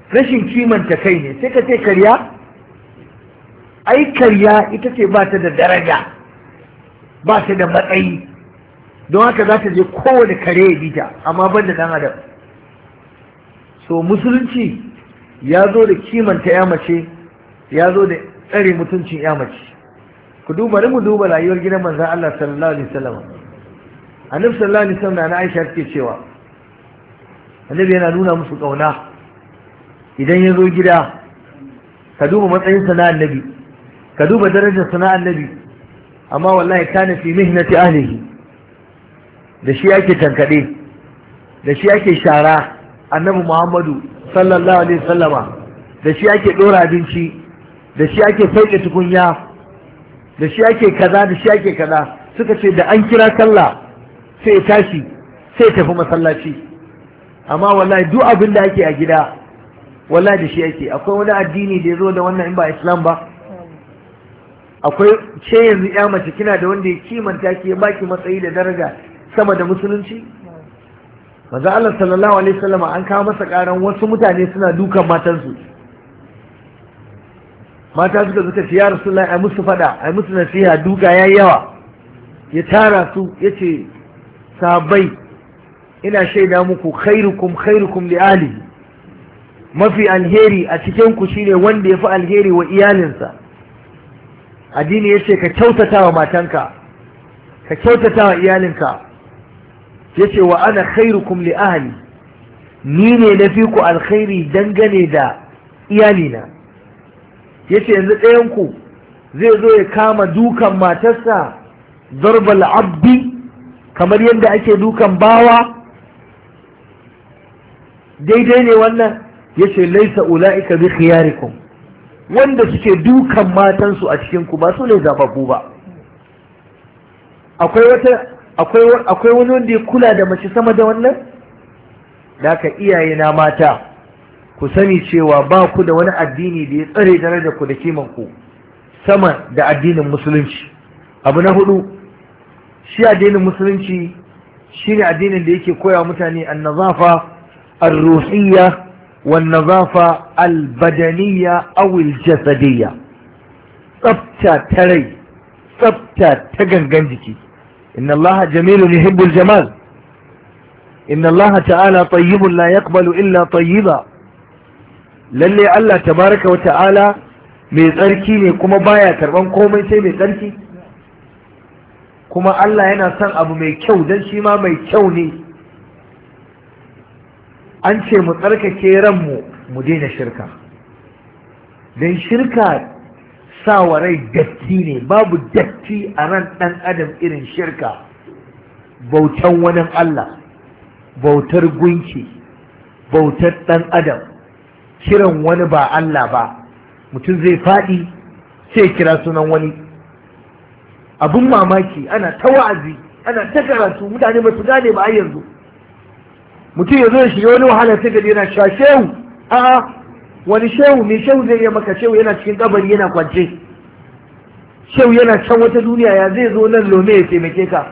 Speaker 1: rashin kimanta kai ne. Sai ka ce karya? Ai karya ita ce ba ta da daraja, ba ta da matsayi, don haka za ta je kowane kare ya bita, amma ban da ɗan adam. So musulunci ya zo da kimanta ya mace, ya zo da tsare mutuncin ya mace. Ku duba, mu duba rayuwar gidan manzon Allah sallallahu alaihi wasallam. Annabi sallallahu alaihi wasallam na Aisha take cewa Annabi yana nuna musu kauna idan ya zo gida. Ka duba matsayin sa na Annabi, ka duba darajar sa na Annabi, amma wallahi kana fi mihnati ahlihi. Da shi ake tankade, da shi ake shara. Annabi Muhammadu sallallahu alaihi wasallama da shi ake dora abinci, da shi ake sauke tukunya, da shi ake kaza, da shi ake kaza. Suka ce da an kira sallah sai ya tashi sai ya tafi masallaci. Amma wallahi duk abin da ake a gida wallahi da shi ake. Akwai wani addini da ya zo da wannan in ba Islam ba? Akwai ce yanzu ya mace kina da wanda ya kimanta ki ya baki matsayi da daraja sama da musulunci? Manzo Allah sallallahu alaihi wasallam an kawo masa karan wasu mutane suna dukan matansu. Mata suka ce ya Rasulullahi ai musu fada, ai musu nasiha, duka yayi yawa. Ya tara su yace sahabbai, ina shaida muku khairukum khairukum li ahli, mafi alheri a cikin ku shine wanda yafi alheri wa iyalinsa. Addini yace ka kyautata wa matanka, ka kyautata wa iyalinka. Yace wa ana khairukum li ahli, ni ne nafi ku alkhairi dangane da iyalina. Yace yanzu ɗayan ku zai zo ya kama dukan matarsa darbal abdi kamar yadda ake dukan bawa? Daidai ne wannan? Yace laisa ula'ika bi khiyarikum, wanda suke dukan matansu a cikin ku ba su ne zababbu ba. Akwai wani wanda ya kula da mace sama da wannan? Da ka iyaye na mata, ku sani cewa ba ku da wani addini da ya tsare darajar ku da kiman ku sama da addinin musulunci. Abu na hudu, shi addinin musulunci shine addinin da yake koya mutane an-nazafa ar-ruhiyya wan-nazafa al-badaniyya aw al-jasadiyya. Tsafta ta rai, tsafta ta gangan jiki. inna allaha jamilun yuhibbul jamal, inna allaha ta'ala tayyibun la yaqbalu illa tayyiba. Lalle Allah tabaraka wa ta'ala mai tsarki ne kuma baya karban komai sai mai tsarki. Kuma Allah yana son abu mai kyau don shi ma mai kyau ne. An ce mu tsarkake ranmu mu daina shirka, don shirka sa wa rai datti ne. Babu datti a ran ɗan adam irin shirka. Bautan wani Allah, bautar gunki, bautar ɗan adam, kiran wani ba Allah ba. Mutum zai faɗi sai kira sunan wani. Abun mamaki, ana ta wa'azi, ana ta karatu, mutane ba su gane ba a yanzu. Mutum ya zo ya shiga wani wahala sai ga yana sha shehu. A'a, wani shehu ne? Shehu zai iya maka? Shehu yana cikin kabari yana kwance. Shehu yana can wata duniya, ya zai zo nan lome ya taimake ka?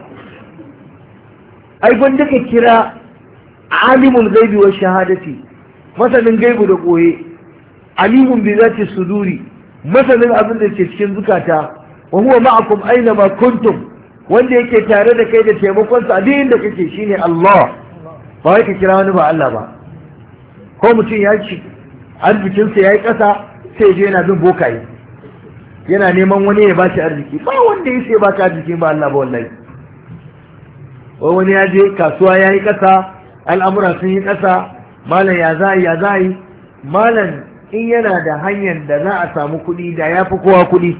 Speaker 1: Ai gwanda ka kira alimul gaibi wa shahadati, masanin gaibu da koye, alimun bi zati suduri, masanin abin da ke cikin zukata. wa huwa ma'akum aina ma kuntum, wanda yake tare da kai da taimakon sa duk inda kake shine Allah. Ba wai ka kira wani ba Allah ba. Ko mutum ya ci arzikin sa yayi kasa sai je yana bin bokaye, yana neman wani ya bashi arziki. Ba wanda yake baka arziki ba Allah ba wallahi. Wani ya je kasuwa yayi kasa, al'amura sun yi kasa, malam ya za'i malam in yana da hanyar da za a samu kuɗi da ya fi kowa kuɗi.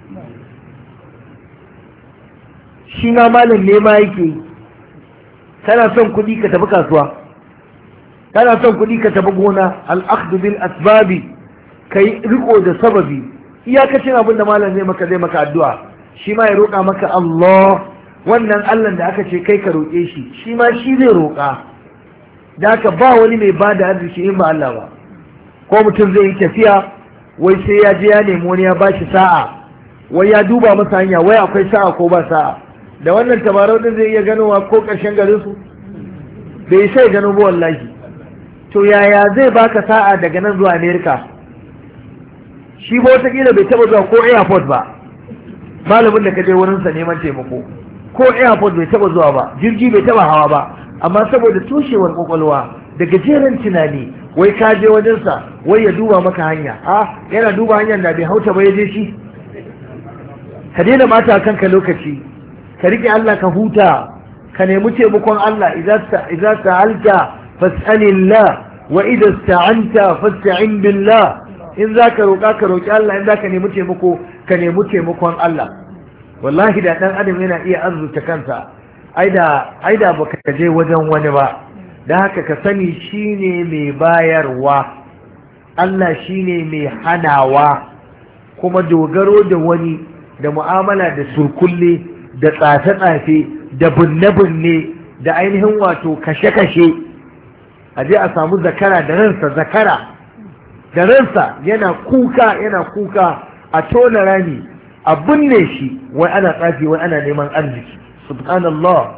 Speaker 1: Shi ma malam ne ma yake. Kana son kuɗi ka tafi kasuwa, kana son kuɗi ka tafi gona. Al-akhdhu bil asbabi, kai riko da sababi. Iyakacin abin da malam zai maka addu'a, shi ma ya roƙa maka Allah. Wannan Allah da aka ce kai ka roƙe shi, shi ma shi zai roƙa. Da haka ba wani mai ba da arziki in ba Allah ba. Ko mutum zai yi tafiya, wai sai ya je ya nemi wani ya ba shi sa'a, wai ya duba masa hanya, wai akwai sa'a ko ba sa'a. Da wannan tabarau din zai iya ganowa ko ƙarshen garin su? Bai sai gano ba wallahi. to yaya zai baka sa'a daga nan zuwa Amerika? Shi ba wataƙila bai taɓa zuwa ko airport ba, malamin da ka je wurinsa neman taimako ko airport bai taɓa zuwa ba, jirgi bai taɓa hawa ba, amma saboda toshewar ƙwaƙwalwa da gajeren tunani wai ka je wajensa wai ya duba maka hanya. Yana duba hanyar da bai hauta ba ya je shi. Ka daina mata kanka lokaci, ka riƙe Allah ka huta, ka nemi taimakon Allah. idza sa'alta fas'alillah wa idza ista'anta fasta'in billah. In zaka roƙa ka roƙi Allah, in zaka nemi taimako ka nemi taimakon Allah. Wallahi da dan adam yana iya arzuta kansa, ai da baka je wajen wani ba. Da haka ka sani shine mai bayarwa, Allah shine mai hanawa. Kuma dogaro da wani, da mu'amala da surkulle, da tsafe-tsafe, da binne-binne, da ainihin wato kashe-kashe, a je a samu zakara da ransa yana kuka a tona rami a binne shi, wai ana tsafi, wai ana neman arziki. Subhanallah.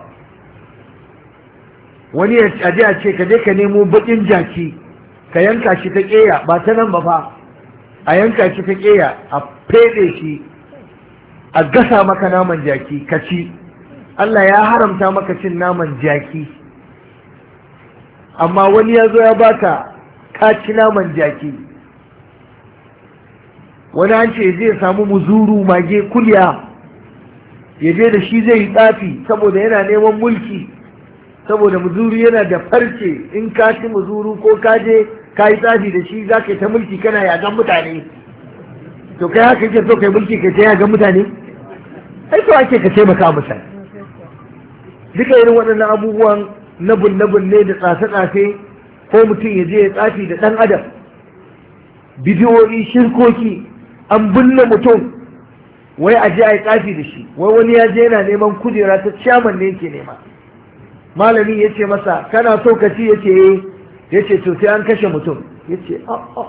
Speaker 1: Wani ya je a ce ka je ka nemo bakin jaki ka yanka shi ta ƙeya, ba ta nan ba fa, a yanka shi ta ƙeya, a fede shi, a gasa maka naman jaki ka ci. Allah ya haramta maka cin naman jaki, amma wani ya zo ya baka ka ci naman jaki. Wani an ce zai samu muzuru, mage, kulya, ya je da shi zai yi tsafi saboda yana neman mulki, saboda muzuru yana da farce. In ka ci muzuru ko ka je ka yi tsafi da shi za ka yi ta mulki kana yagan mutane. To kai haka ke so kai mulki ka ta yagan mutane? Ai so ake ka taimaka mutane. Duka irin waɗannan abubuwan na bunne da tsafe-tsafe, ko mutum ya je ya tsafi da ɗan adam, bidiyoyi, shirkoki, an binne mutum wai a je a yi tsafi da shi. Wai wani ya je yana neman kujera ta ciyaman ne yake nema. Malami ya ce masa kana so ka ci? Ya ce to sai an kashe mutum. Ya ce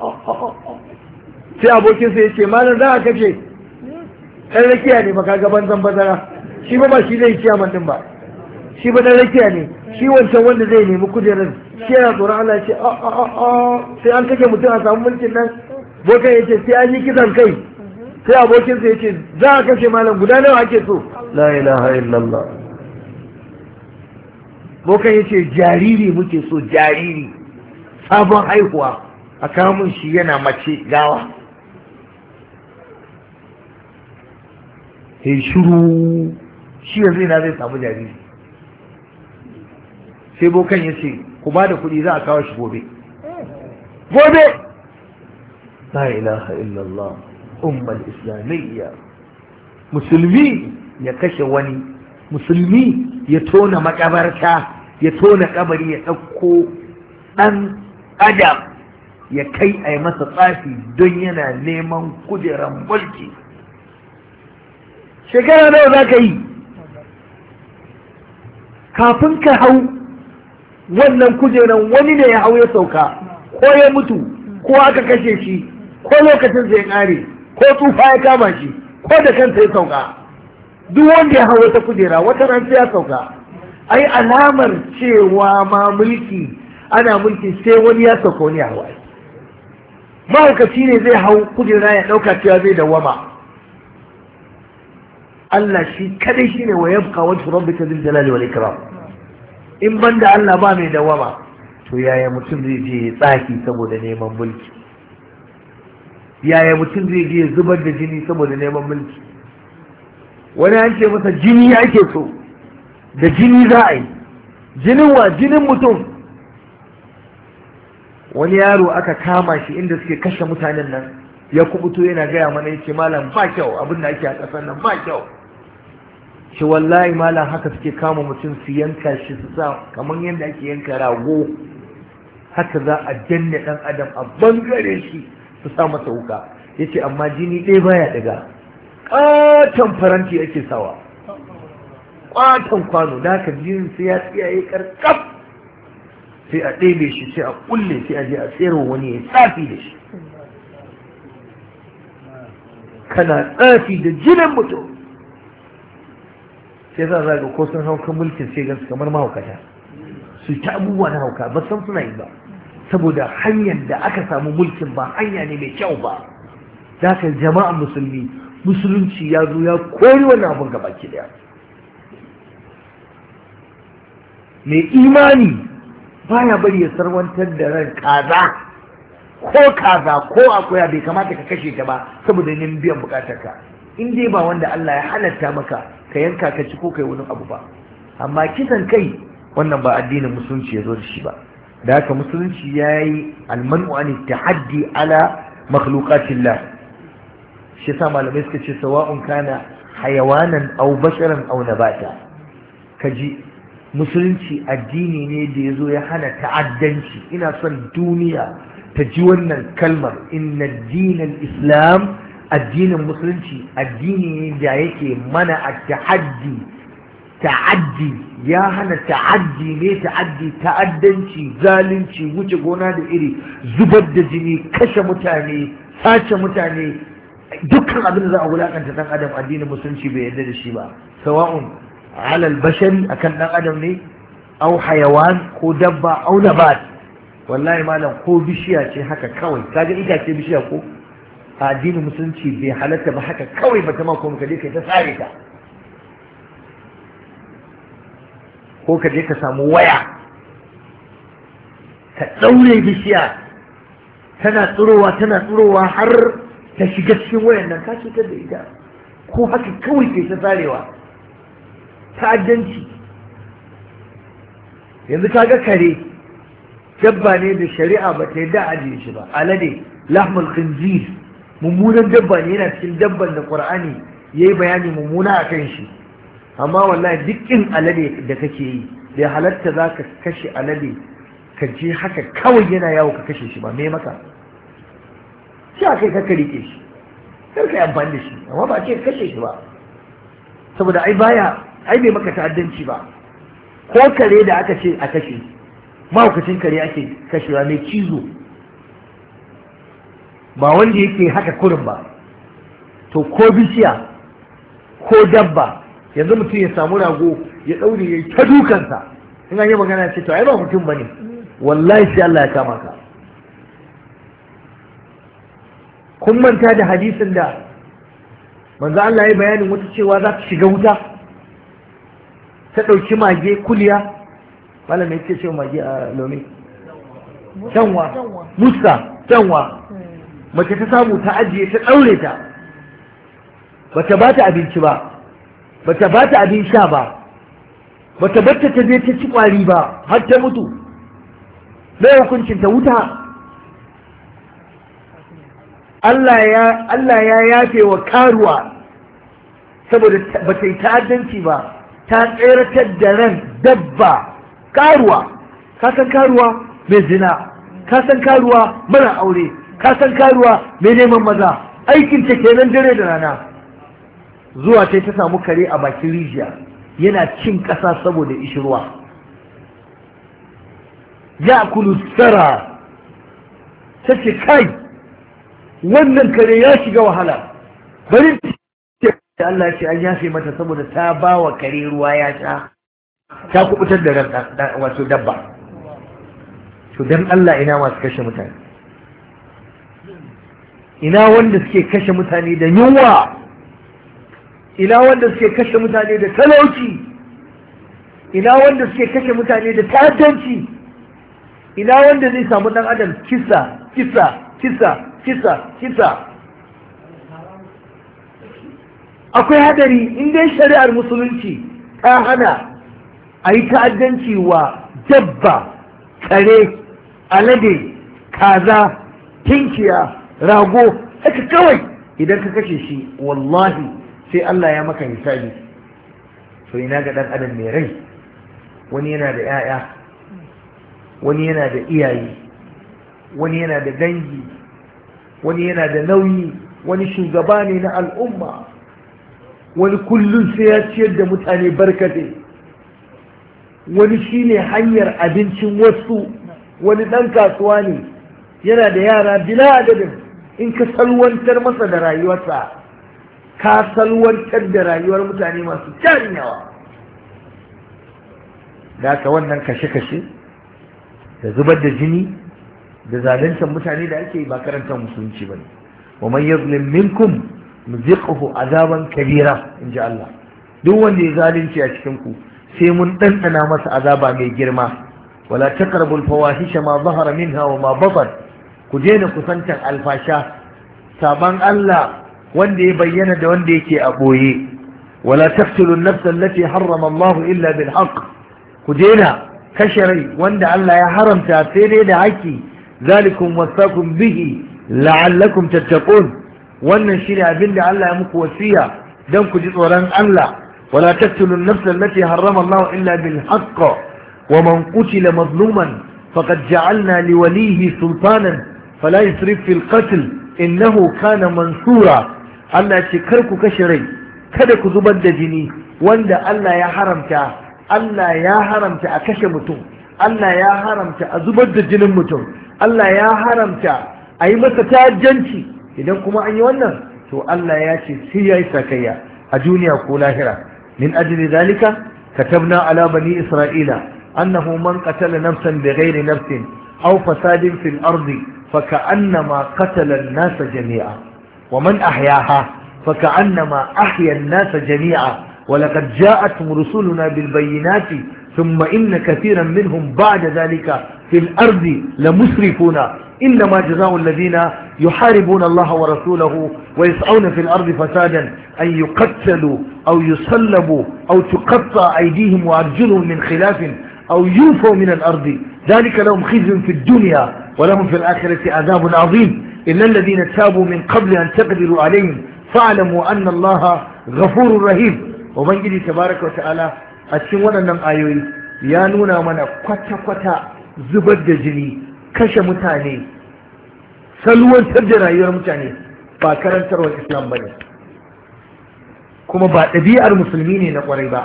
Speaker 1: sai abokinsa ya ce malam za a kashe ɗan rakiya ne, maka gaban zan bazara. Shi ba shi zai ciyaman din ba, shi ba ɗan rakiya ne. Shi wancan wanda zai nemi kujerar shi yana tsoron Allah. Ya ce sai an kashe mutum a samu mulkin nan. Bokan ya ce sai an yi kisan kai. Sai abokinsa ya ce za a kashe malam, guda nawa ake so? La ilaha illallah. Bokan ya ce jariri muke so, jariri sabon haihuwa, a kamun shi yana mace gawa. Sai shiru, shi yanzu ina zai samu jariri. Sai bokan ya ce ku ba da kuɗi za a kawo shi gobe. La ilaha illallah. Ummal islamiyya. Musulmi ya kashe wani, musulmi ya tona makabarta, ya tona kabari, ya ɗauko ɗan adam ya kai a yi masa tsafi don yana neman kujeran mulki. Shekara nawa za ka yi kafin ka hau wannan kujeran? Wani ne ya hau ya sauka, ko ya mutu, ko aka kashe shi, ko lokacin zai ƙare, ko tsufa ya kama shi, ko da kansa ya sauka. Duk wanda ya hau wata kujera wata ran sai ya sauka. Ai alamar cewa ma mulki, ana mulki sai wani ya sauka wani ya hau. Mahaukaci ne zai hau kujera ya ɗauka cewa zai dawwama. Allah shi kadai shine wa yabqa wajhu rabbika dhil jalali wal ikram. In banda Allah ba mai dawwama, to yaya mutum zai je ya tsaki saboda neman mulki? Yaya mutum zai je ya zubar da jini saboda neman mulki? Wani an ce masa jini ake so, da jini za a yi. Jinin wa? Jinin mutum. Wani yaro aka kama shi inda suke kashe mutanen nan, ya kubuto yana gaya mana, yace malam ba kyau abin da ake a ƙasar nan, ba kyau. Shi wallahi malam haka suke kama mutum su yanka shi, su sa kamar yadda ake yanka rago, haka za a danne ɗan adam a bangare shi su sa masa wuka. Yace amma jini ɗaya baya daga, ƙaton faranti ake sawa, ƙaton kwano, da haka jinin sai ya tsiyaye karkaf, sai a ɗebe shi, sai a kulle, sai a je a tsere wani ya tsafi da shi. Kana tsafi da jinin mutum. Sai za ga ko sun hauka mulkin sai gansu kamar mahaukata, su ta abubuwa na hauka, ba san suna yi ba. saboda hanyar da aka samu mulkin ba hanya ne mai kyau ba. Da haka jama'an musulmi, musulunci ya zo ya kori wannan abin gaba ki daya. mai imani baya bari ya sarwantar da ran kaza ko akuya, bai kamata ka kashe ta ba saboda yin biyan bukatarka, in dai ba wanda Allah ya halatta maka ka yanka ka ci ko kai wani abu ba. Amma kisan kai wannan ba addinin musulunci ya zo da shi ba. Da haka musulunci ya yi almanu an tahaddi ala makhluqatillah. shi yasa malamai suka ce sawa'un kana hayawanan aw basharan aw nabata. kaji musulunci addini ne da ya zo ya hana ta'addanci. Ina son duniya ta ji wannan kalmar, inna dinal islam, addinin musulunci addini ne da yake mana a ta'addi ya hana ta'addi ne, ta'addanci, zalunci, wuce gona da iri, zubar da jini, kashe mutane, sace mutane, dukkan abin da za a wulakanta dan adam addinin musulunci bai yarda da shi ba. Sawa'un alal bashari akan dan adam ne, au hayawan ko dabba au nabat. Wallahi malam ko bishiya ce haka kawai, kaga itace bishiya ko a addinin musulunci bai halatta ba haka kawai ba ta ma ko ka je kai ta sare ta, ko ka je ka samu waya ka daure bishiya tana tsirowa har ta shiga cikin wayan nan, ka cutar da ita. Ko haka kawai kai ta sarewa, ta'addanci. yanzu kaga kare dabba ne da shari'a ba ta yadda ajiye shi ba. Alade, lahmul khinzir, mummunan dabba ne, yana cikin dabban da Qur'ani yayi bayani mummuna akan shi. Amma wallahi dukkin alade da kake yi bai halatta zaka kashe alade ka je haka kawai yana yawo ka kashe shi ba. Me maka shi akai ka rike shi, kar ka yi amfani da shi, amma ba ce kashe shi ba, saboda ai bai maka ta'addanci ba. Ko kare da aka ce a kashe, mahaukacin kare ake kashewa, mai cizo, ba wanda yake haka kurin ba. To ko bishiya ko dabba, yanzu mutum ya samu rago ya ɗaure ya yi ta dukansa, in an yi magana ce to ai ba mutum ba ne, wallahi sai Allah ya kama ka. kun manta da hadisin da manzo Allah ya bayanin wata cewa za ta shiga wuta, ta ɗauki mage kuliya, malam yake ce mage a lome, canwa, musa canwa, mace ta samu ta ajiye ta ɗaure ta, bata ba ta abinci ba, bata ba ta abin sha ba, bata batta ta je ta ci kwari ba har ta mutu. Mai hukuncin ta wuta. Allah ya yafe wa karuwa saboda ba ta yi ta'addanci ba, ta tseratar da ran dabba. Karuwa, ka san karuwa mai zina, ka san karuwa mara aure, ka san karuwa mai neman maza, aikin ta kenan dare da rana. Zuwa sai ta samu kare a bakin rijiya yana cin ƙasa saboda ishirwa, ya kulu tsara. ta ce kai wannan kare ya shiga wahala, bari Allah ce an yafe mata saboda ta ba wa kare ruwa ya sha, ta kubutar da wato dabba. To dan Allah ina masu kashe mutane, ina wanda suke kashe mutane da yunwa, ina wanda suke kashe mutane da talauci, ina wanda suke kashe mutane da ta'addanci, ina wanda zai samu dan adam kisa. Akwai hadari in dai shari'ar musulunci ta hana a yi ta'addanci wa dabba, kare, alade, kaza, tinkiya, rago, haka kawai idan ka kashe shi wallahi sai Allah ya maka hisabi. To ina ga dan adam mai rai, wani yana da 'ya'ya, wani yana da iyaye, wani yana da dangi, wani yana da nauyi, wani shugaba ne na al'umma, wani kullum sai ya ciyar da mutane barkatai, wani shine hanyar abincin wasu, wani ɗan kasuwa ne yana da yara bila adadin. In ka salwantar masa da rayuwarsa, ka salwantar da rayuwar mutane masu tarin yawa. Da ka wannan kashe-kashe da zubar da jini da zaluntar mutane da ake ba karantar musulunci bane wa man yazlim minkum nuziquhu azaban kabira inji Allah duk wanda ya zalunci a cikin ku sai mun dandana masa azaba mai girma wala taqrabul fawahisha ma zahara minha wa ma batan ku je na kusantar alfasha saban Allah wanda ya bayyana da wanda yake a boye wala taqtulu an-nafsa allati harrama Allah illa bil haqq ku je na kashe rai wanda Allah ya haramta sai dai da haƙƙi zalikum wasakum bihi la'allakum tattaqun wannan shine abin da Allah ya muku wasiya dan ku ji tsoron Allah wala taqtulu an-nafsa allati harrama Allah illa bil haqq wa man qutila mazluman faqad ja'alna liwalihi sultanan fala yusrif fil qatl innahu kana mansura Allah ce kar ku kashe rai kada ku zubar da jini wanda Allah ya haramta a kashe mutum Allah ya haramta a zubar da jinin mutum Allah ya haramta a yi masa ta'addanci idan kuma an yi wannan to Allah ya ce sai ya yi sakayya a duniya ko lahira min ajli zalika katabna ala bani isra'ila annahu man qatala nafsan bighairi nafsin aw fasadin fil ardi faka'annama qatala an-nasa jami'a wa man ahyaha faka'annama ahya an-nasa jami'a ولقد جاءتهم رسلنا بالبينات ثم إن كثيرا منهم بعد ذلك في الأرض لمسرفون إنما جزاء الذين يحاربون الله ورسوله ويسعون في الأرض فسادا أن يقتلوا أو يصلبوا أو تقطع أيديهم وأرجلهم من خلاف أو ينفوا من الأرض ذلك لهم خزي في الدنيا ولهم في الآخرة عذاب عظيم إلا الذين تابوا من قبل أن تقدروا عليهم فاعلموا أن الله غفور رحيم ubangiji tabaraka wa ta'ala a cikin waɗannan ayoyi ya nuna mana kwata-kwata zubar da jini kashe mutane salwantar da rayuwar mutane ba karantarwar islam ba ne kuma ba ɗabi'ar musulmi ne na ƙwarai ba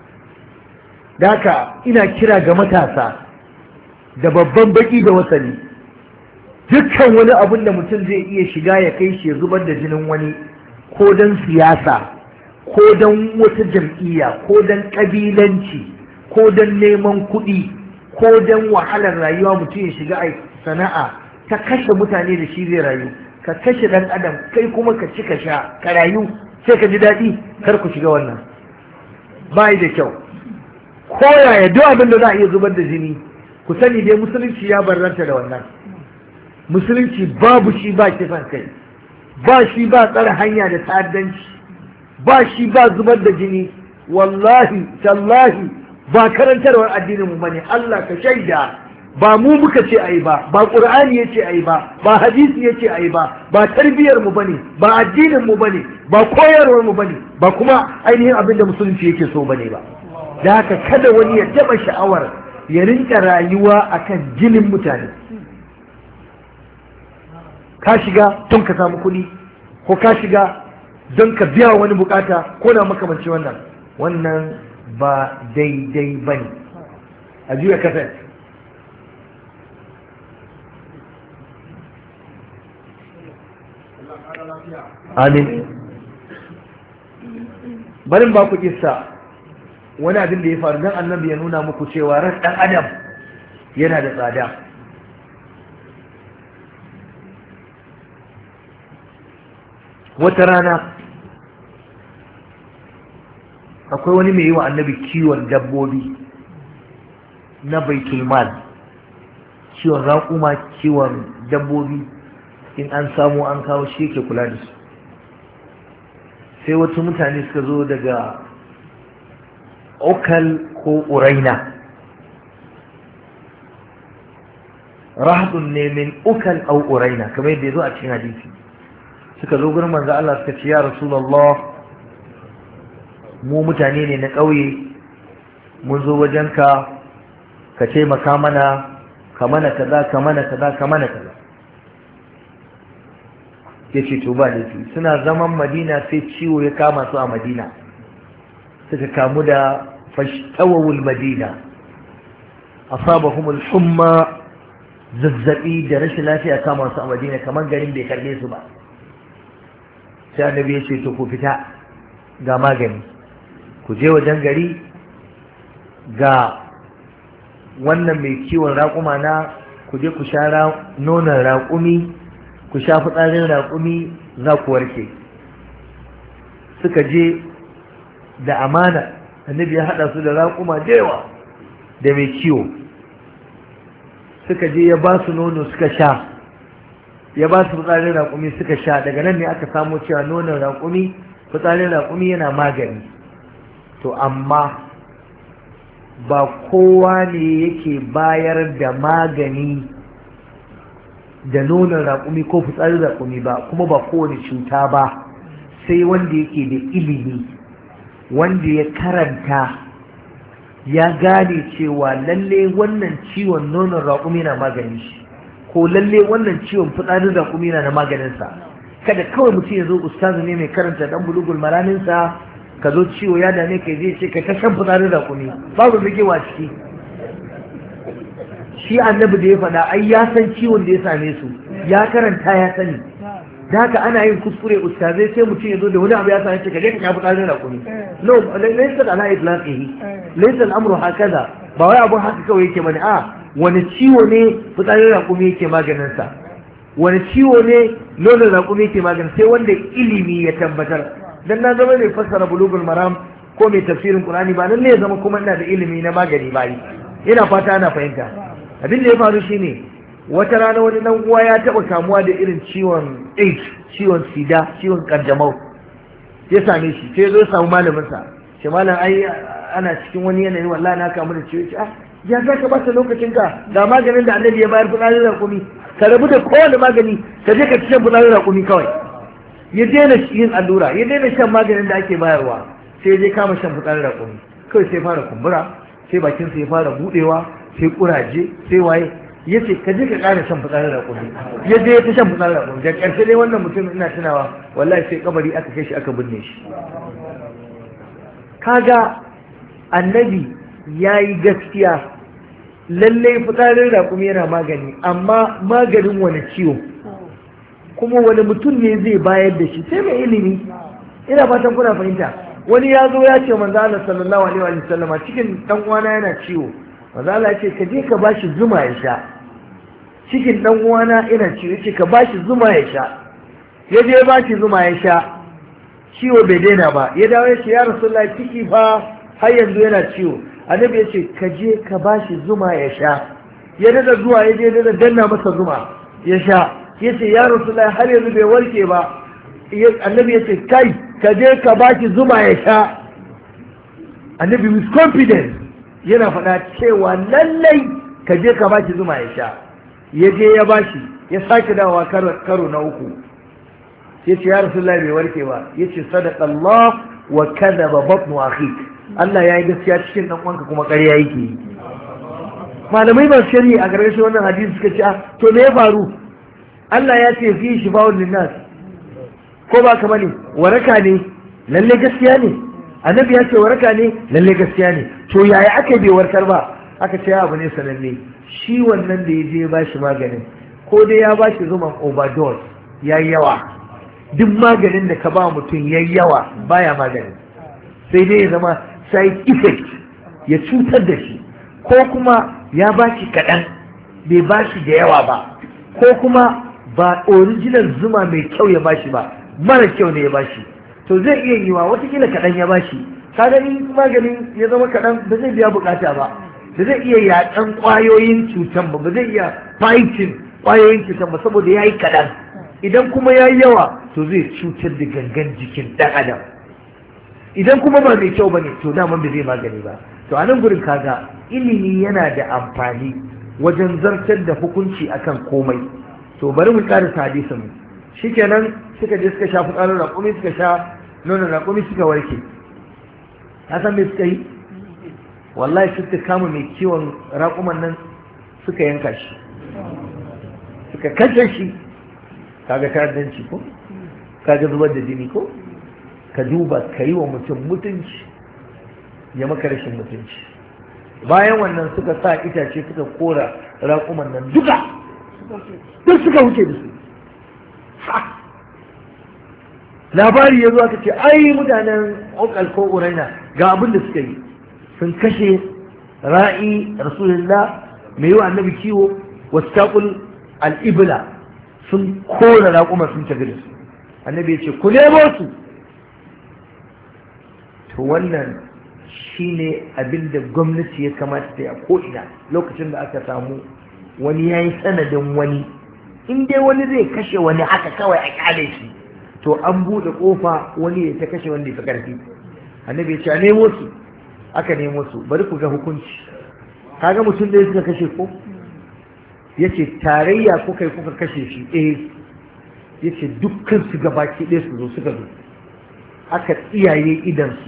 Speaker 1: da haka ina kira ga matasa da babban baki da wasali dukkan wani abin da mutum zai iya shiga ya kai shi ya zubar da jinin wani ko don siyasa ko don wata jam'iyya ko don ƙabilanci ko don neman kuɗi ko don wahalar rayuwa mutum ya shiga a sana'a ta kashe mutane da shi zai rayu ka kashe ɗan adam kai kuma ka ci ka sha ka rayu sai ka ji daɗi kar ku shiga wannan bai da kyau ko yaya duk abin da za a iya zubar da jini ku sani dai musulunci ya barranta da wannan musulunci babu shi ba kisan kai ba shi ba tsare hanya da ta'addanci ba shi ba zubar da jini wallahi tallahi ba karantarwar addinin mu bane Allah ka shaida ba mu muka ce ayi ba ba qur'ani yace ayi ba ba hadisi yace ayi ba ba tarbiyar mu bane ba addinin mu bane ba koyarwar mu bane ba kuma ainihin abin da musulunci yake so bane ba da haka kada wani ya taba sha'awar ya rinka rayuwa akan jinin mutane ka shiga tun ka samu kuɗi ko ka shiga don ka biya wani bukata ko na makamanci wannan ba daidai ba ne a juya kasar amin barin ba ku kissa wani abin da ya faru don annabi ya nuna muku cewa ran ɗan adam yana da tsada wata rana akwai wani mai yi wa annabi kiwon dabbobi na baitulmal kiwon raƙuma kiwon dabbobi in an samu an kawo shi yake kula da su sai wata mutane suka zo daga okal ko uraina rahatun ne min ukal au uraina kamar yadda ya zo a cikin hadisi suka zo gurin manzo Allah suka ce ya rasulullah mu mutane ne na ƙauye mun zo wajenka ka taimaka mana ka mana kaza ka mana kaza ka mana kaza yace to ba laifi suna zaman Madina sai ciwo ya kama su a Madina suka kamu da fashtawul Madina asabahum al-humma zazzabi da rashin lafiya kama su a Madina kamar garin bai karbe su ba sai annabi ya ce to ku fita ga magani ku je wajen gari ga wannan mai kiwon raƙuma na ku je ku sha nonon raƙumi, ku sha fitsarin raƙumi, za ku warke. Suka je da amana, annabi ya haɗa su da raƙuma da yawa da mai kiwo. Suka je ya ba su nono suka sha, ya ba su fitsarin raƙumi suka sha. Daga nan ne aka samo cewa nonon raƙumi, fitsarin raƙumi yana magani. To amma ba kowa ne yake bayar da magani da nonon raƙumi ko fitsarin raƙumi ba, kuma ba kowane cuta ba, sai wanda yake da ilimi, wanda ya karanta, ya gane cewa lalle wannan ciwon nonon raƙumi na maganin shi, ko lalle wannan ciwon fitsarin raƙumi na maganinsa. Kada kawai mutum ya zo ustazu ne mai karanta dan bulugul maraninsa, ka zo ciwo ya dame ka zai ce ka ta shan fitsarin raƙumi, babu rigewa ciki. Shi annabi da ya faɗa ai ya san ciwon da ya same su, ya karanta ya sani. Da haka ana yin kuskure ustazai, sai mutum ya zo da wani abu ya same shi ka je ka sha fitsarin raƙumi. No, laysa ala itlaqihi, laysa al-amru hakaza. Ba wai abun haka kawai yake bane, a wani ciwo ne fitsarin raƙumi yake maganin sa, wani ciwo ne nonon raƙumi yake maganin, sai wanda ilimi ya tabbatar. Dan na zama mai fassara bulugul maram ko mai tafsirin qur'ani ba lalle ya zama kuma ina da ilimi na magani ba. Ina fata ana fahimta. Abin da ya faru shine wata rana wani dan uwa ya taba kamuwa da irin ciwon AIDS, ciwon sida, ciwon kanjamau, ya same shi sai zo samu malamin sa. Shi malam ai ana cikin wani yanayi wallahi na kamu da ciwo. Ya za ka bata lokacin ka ga maganin da annabi ya bayar fitsarin raƙumi, ka rabu da kowane magani, ka je ka ci shan fitsarin raƙumi kawai. Ya daina yin allura, ya daina shan maganin da ake bayarwa, sai ya je kama shan fitsarin raƙumi. Kawai sai fara kumbura, sai bakinsa ya fara budewa, sai kuraje, sai waye. Ya ce ka je ka ƙara shan fitsarin raƙumi. Ya je ta shan fitsarin raƙumi. Da ƙarshe dai wannan mutum ina tunawa wallahi sai kabari aka kai shi aka binne shi. Kaga annabi ya yi gaskiya, lallai fitsarin raƙumi yana magani, amma maganin wani ciwo kuma wani mutum ne zai bayar da shi, sai mai ilimi. Ina fatan kuna fahimta. Wani ya zo ya ce manzo Allah sallallahu alaihi wa sallama, cikin dan uwana yana ciwo. Manzo Allah ya ce ka je ka bashi zuma ya sha. Cikin dan uwana yana ciwo, yace ka bashi zuma ya sha. Ya je ya bashi zuma ya sha, ciwo bai daina ba. Ya dawo ya ce ya Rasulullahi, ciki fa har yanzu yana ciwo. Annabi ya ce ka je ka bashi zuma ya sha. Ya dada zuwa, ya je dada danna masa zuma ya sha. Ya ce ya Rasulullahi, har yanzu bai warke ba. Annabi ya ce kai ka je ka bashi zuma ya sha. Annabi with confidence yana faɗa cewa lallai ka je ka bashi zuma ya sha. Ya je ya bashi, ya sake dawowa karo na uku. Ya ce ya Rasulullahi bai warke ba. Ya ce sadaqallah wa kadhaba batnu akhik. Allah ya yi gaskiya cikin dan uwanka kuma ƙarya yake yi. Malamai masu shari'a a ƙarshen wannan hadisi suka ce to me ya faru? Allah ya ce fi shifa'un linnas, ko ba ka bane? Waraka ne, lalle gaskiya ne. Annabi ya ce waraka ne, lalle gaskiya ne. To yaya aka bai warkar ba? Aka ce abu ne sananne. Shi wannan da ya je ya bashi maganin, ko dai ya bashi zuman overdose, yayi yawa. Duk maganin da ka ba mutum yayi yawa baya magani, sai dai ya zama side effect, ya cutar da shi. Ko kuma ya bashi kaɗan, bai bashi da yawa ba. Ko kuma ba original zuma mai kyau ya bashi ba, mara kyau ne ya bashi. To zai iya yiwa watakila kaɗan ya bashi. Ka gani maganin ya zama kaɗan, ba zai biya bukata ba, da zai iya yaƙan ƙwayoyin cutan ba zai iya fighting ƙwayoyin cutan ba, saboda ya yi kaɗan. Idan kuma ya yi yawa, to zai cutar da gangan jikin ɗan adam. Idan kuma ba mai kyau ba ne, to daman ba zai magani ba. To a nan gurin kaga ilimi yana da amfani wajen zartar da hukunci akan komai. To bari mu ƙarasa hadisin mu. Shikenan suka je suka sha fitsarin raƙumi, suka sha nonon raƙumi, suka warke. Ka san me suka yi? Wallahi suka kama mai kiwon raƙuman nan suka yanka shi, suka kashe shi. Kaga ta'addanci ko? Kaga zubar da jini ko? Ka duba, ka yi wa mutum mutunci, ya maka rashin mutunci. Bayan wannan suka sa itace suka kora raƙuman nan duka, duk suka wuce da su. Labari ya zo aka ce ai mutanen Okal ko Uraina ga abin da suka yi, sun kashe ra'i Rasulullah mai yi wa annabi kiwo, wastaqul al-ibla sun kora raƙuma sun tafi da su. Annabi ya ce ku nemo su. To wannan shine abin da gwamnati ya kamata ta yi a ko'ina lokacin da aka samu wani ya yi sanadin wani, in dai wani zai kashe wani haka kawai a kyale shi, to an buɗe ƙofa wani ya ta kashe wanda ya fi ƙarfi. Annabi ya ce a nemo su. Aka nemo su. Bari ku ga hukunci. Kaga mutum da suka kashe ko ya ce tarayya kuka yi kuka kashe shi, ya ce dukkan su gabaki ɗaya su zo, suka zo aka tsiyaye idansu,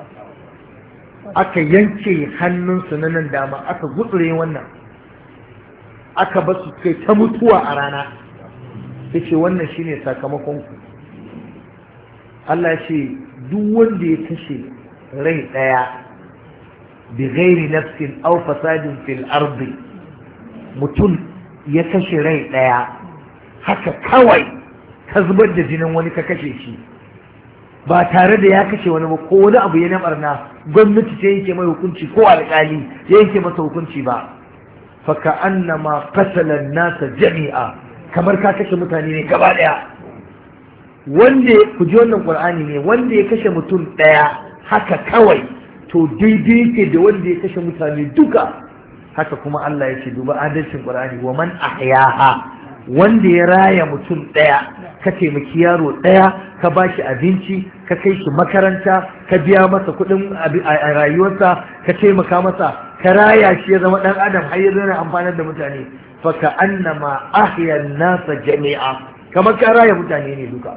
Speaker 1: aka yanke hannunsu na nan dama, aka gutsure wannan, aka ba su kai ta mutuwa a rana. Ya ce wannan shine sakamakonku. Allah ya ce duk wanda ya kashe rai ɗaya bi ghairi nafsin aw fasadin fil ardi, mutum ya kashe rai ɗaya haka kawai ka zubar da jinin wani ka kashe shi ba tare da ya kashe wani ba, ko wani abu ya na barna gwamnati ta yanke mai hukunci ko alƙali ya yanke masa hukunci ba, faka annama qatala nasa jami'a, kamar ka kashe mutane ne gaba ɗaya. Wanda ku ji wannan Qur'ani ne, wanda ya kashe mutum ɗaya haka kawai to daidai yake da wanda ya kashe mutane duka. Haka kuma Allah ya ce duba adalcin Qur'ani, wa man ahyaha, wanda ya raya mutum ɗaya, ka taimaki yaro ɗaya, ka ba shi abinci, ka kai shi makaranta, ka biya masa kuɗin a rayuwarsa, ka taimaka masa, ka raya shi ya zama ɗan adam har ya zana amfanar da mutane, fa ka annama ahya nasa jami'a, kamar ka raya mutane ne duka.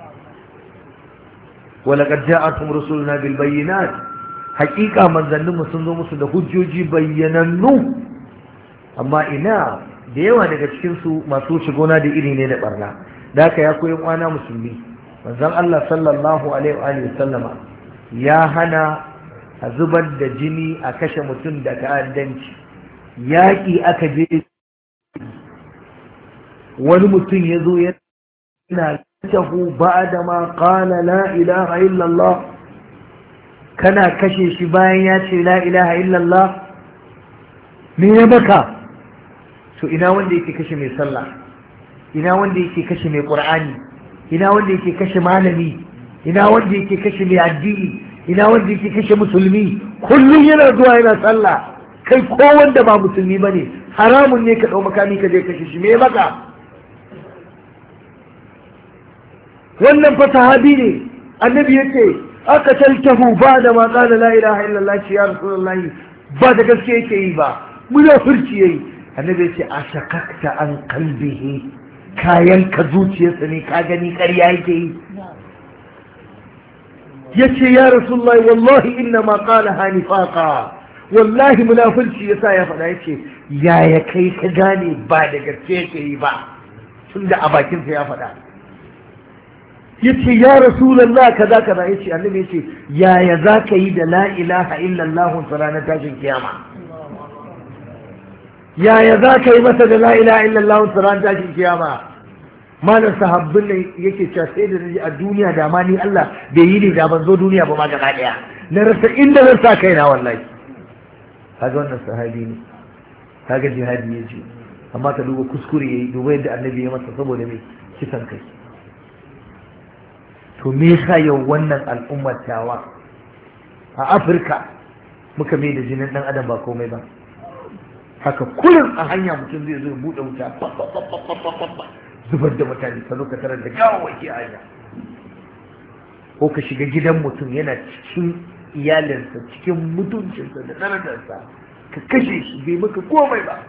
Speaker 1: ولقد جاءتهم رسلنا بالبينات، حقيقة من ظنهم سنزو musu da hujjoji bayyanannu, amma ina da yawa daga cikinsu masu shigona da iri ne da barna. Da haka ya koyi kwana musulmi, manzon Allah sallallahu alaihi wa sallama ya hana a zubar da jini a kashe mutum da ta'addanci. Yaƙi aka je, wani mutum ya zo yana tahu ba'da ma qala la ilaha illallah, kana kashe shi bayan ya ce la ilaha illallah, me ya baka? To ina wanda yake kashe mai sallah, ina wanda yake kashe mai qur'ani, ina wanda yake kashe malami, ina wanda yake kashe mai addini, ina wanda yake kashe musulmi, kullum yana zuwa yana sallah, kai ko wanda ba musulmi bane haramun ne ka dau makami ka je kashe shi, me baka? wannan fa sahabi ne. Annabi yace aka taltahu ba da ma qala la ilaha illallah, ya rasulullahi ba da gaske yake yi ba, munafurci yayi. Annabi yace ashakakta an qalbihi, kayan ka zuciyarsa ne ka gani ƙarya yake yi. yace ya rasulullahi wallahi inna ma qala hanifaqa, wallahi munafurci yasa ya faɗa. Yace yaya kai ka gane ba da gaske yake yi ba tunda a bakin sa ya faɗa? yace ya rasulullah kaza kaza. yace annabi yace yaya zaka yi da la ilaha illallah ranar tashin kiyama? yaya zaka yi masa da la ilaha illallah ranar tashin kiyama? malam sahabbin ne yake cewa sai da naji a duniya da ma ni Allah bai yi ne da ban zo duniya ba ma gaba daya, na rasa inda zan sa kaina wallahi. kaga wannan sahabi ne, kaga jihadi yace, amma ka duba kuskure yayi, duba yadda annabi ya masa saboda me kisan kai. To me yasa yau wannan al'ummar tawa a Afirka muka mai da jinin dan adam ba komai ba? Haka kullum a hanya mutum zai zo ya bude wuta, zubar da mutane, ka zo ka tarar da gawawaki a hanya. Ko ka shiga gidan mutum yana cikin iyalinsa, cikin mutuncinsa da darajarsa, ka kashe shi bai maka komai ba.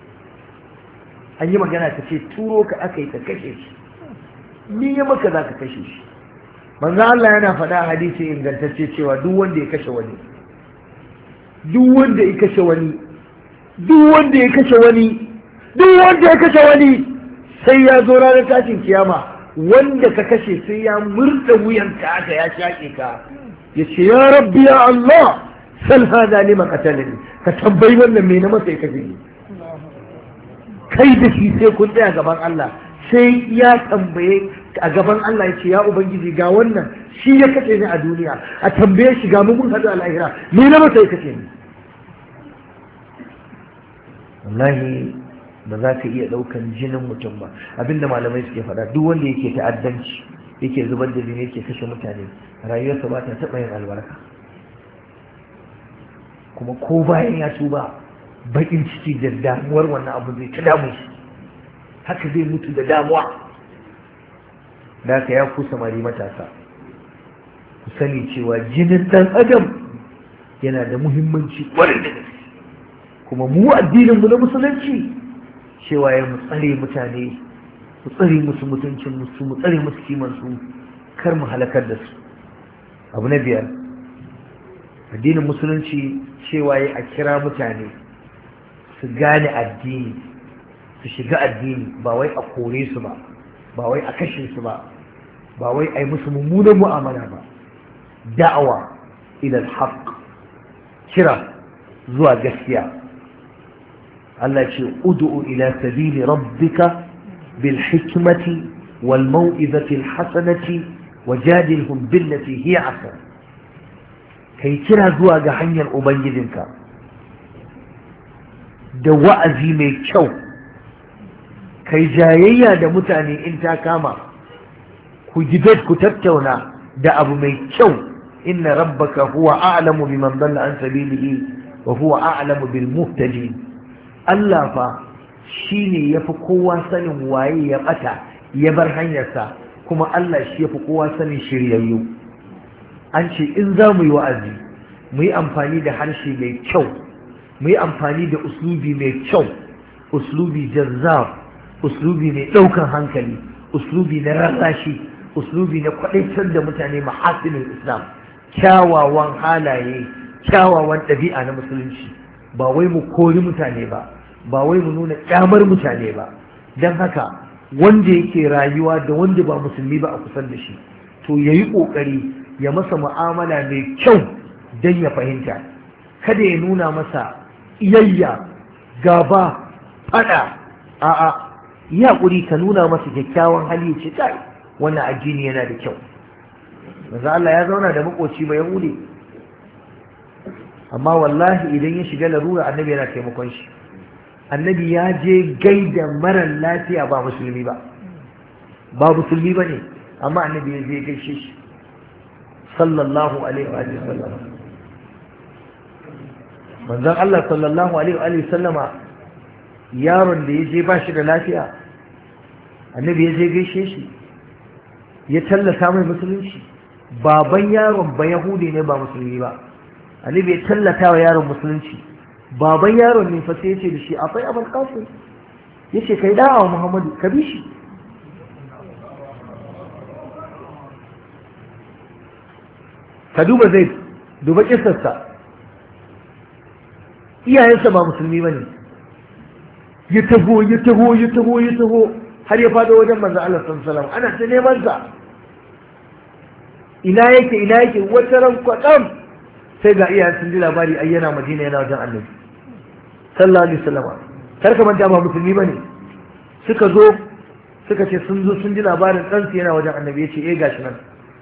Speaker 1: An yi magana ta ce turo ka aka yi ka kashe shi, ni ya maka za ka kashe shi. manzo Allah yana faɗa hadisi ingantacce cewa duk wanda ya kashe wani, duk wanda ya kashe wani, duk wanda ya kashe wani, duk wanda ya kashe wani, sai ya zo ranar tashin kiyama, wanda ka kashe sai ya murda wuyanka aka ya shaƙe ka, ya ce ya rabbi ya Allah sal hada lima qatalani, ka tambayi wannan me na masa ya kashe ni. Kai da shi sai kun tsaya gaban Allah, sai ya tambaye a gaban Allah ya ce ya ubangiji ga wannan shi ya kace ni a duniya, a tambaye shi ga mun hadu a lahira me na masa ya kace ni. Wallahi ba za ka iya ɗaukan jinin mutum ba. Abinda malamai suke faɗa, duk wanda yake ta'addanci yake zubar da jini yake kashe mutane, rayuwarsa ba ta taɓa yin albarka. kuma ko bayan ya tuba bakin ciki da damuwar wannan abu zai ta damu shi, haka zai mutu da damuwa. da haka ya ku samari matasa, ku sani cewa jinin dan adam yana da muhimmanci kwarai da gaske, kuma mu addinin mu na musulunci cewa ya mu tsare mutane, mu tsare musu mutuncin musu, mu tsare musu kiman su, kar mu halakar da su. abu na biyar, addinin musulunci cewa ya a kira mutane su gane addini, su shiga addini, ba wai a kore su ba, ba wai a kashe su ba, ba wai a yi musu mummunan mu'amala ba. da'awa ila al-haq, kira zuwa gaskiya. Allah ce ud'u ila sabili rabbika bil hikmati wal mau'izati al hasanati wajadilhum billati hiya ahsan. kai kira zuwa ga hanyar ubangijinka da wa'azi mai kyau, kai jayayya da mutane in ta kama, ku debate, ku tattauna da abu mai kyau. inna rabbaka huwa a'lamu biman dalla an sabilihi wa huwa a'lamu bil muhtadin. Allah fa shine yafi kowa sanin waye ya bata ya bar hanyarsa, kuma Allah shi yafi kowa sanin shiryayyu. an ce in za mu yi wa'azi mu yi amfani da harshe mai kyau, mu yi amfani da uslubi mai kyau, uslubi jazzab, uslubi mai ɗaukan hankali, uslubi na rarrashi, uslubi na kwaɗaitar da mutane mahasinin islam, kyawawan halaye, kyawawan ɗabi'a na musulunci. ba wai mu kori mutane ba, ba wai mu nuna ƙyamar mutane ba. don haka wanda yake rayuwa da wanda ba musulmi ba a kusan da shi, to ya yi ƙoƙari ya masa mu'amala mai kyau don ya fahimta, kada ya nuna masa iyayya, gaba, fada. a'a, yi haƙuri ka nuna masa kyakkyawan hali, ce kai wannan addini yana da kyau. manzo Allah ya zauna da makoci ba Yahudi, amma wallahi idan ya shiga larura annabi yana taimakon shi. annabi ya je gaida marar lafiya ba musulmi ba, ba musulmi ba ne, amma annabi ya je gaishe shi sallallahu alaihi wa sallam. manzon Allah sallallahu alaihi wa sallama yaron da ya je ba shi da lafiya, annabi ya je gaishe shi, ya tallata mai musulunci. baban yaron ba Yahudi ne ba musulmi ba, annabi ya tallata wa yaron musulunci. baban yaron ne fa sai ya ce da shi akwai abul qasim, ya ce kai da'a wa Muhammadu, ka bi shi. ka duba zai duba kisarsa, iyayensa ba musulmi ba ne, ya taho har ya fado wajen manzo Allah sallallahu alaihi wasallam, ana ta neman sa, ina yake wata ran kwatsam sai ga iyayen sun ji labari ai yana Madina, yana wajen Annabi sallallahu alaihi wasallam. kar ka manta ba musulmi bane, suka zo suka ce sun ji labarin ɗansu yana wajen Annabi. ya ce gashi nan,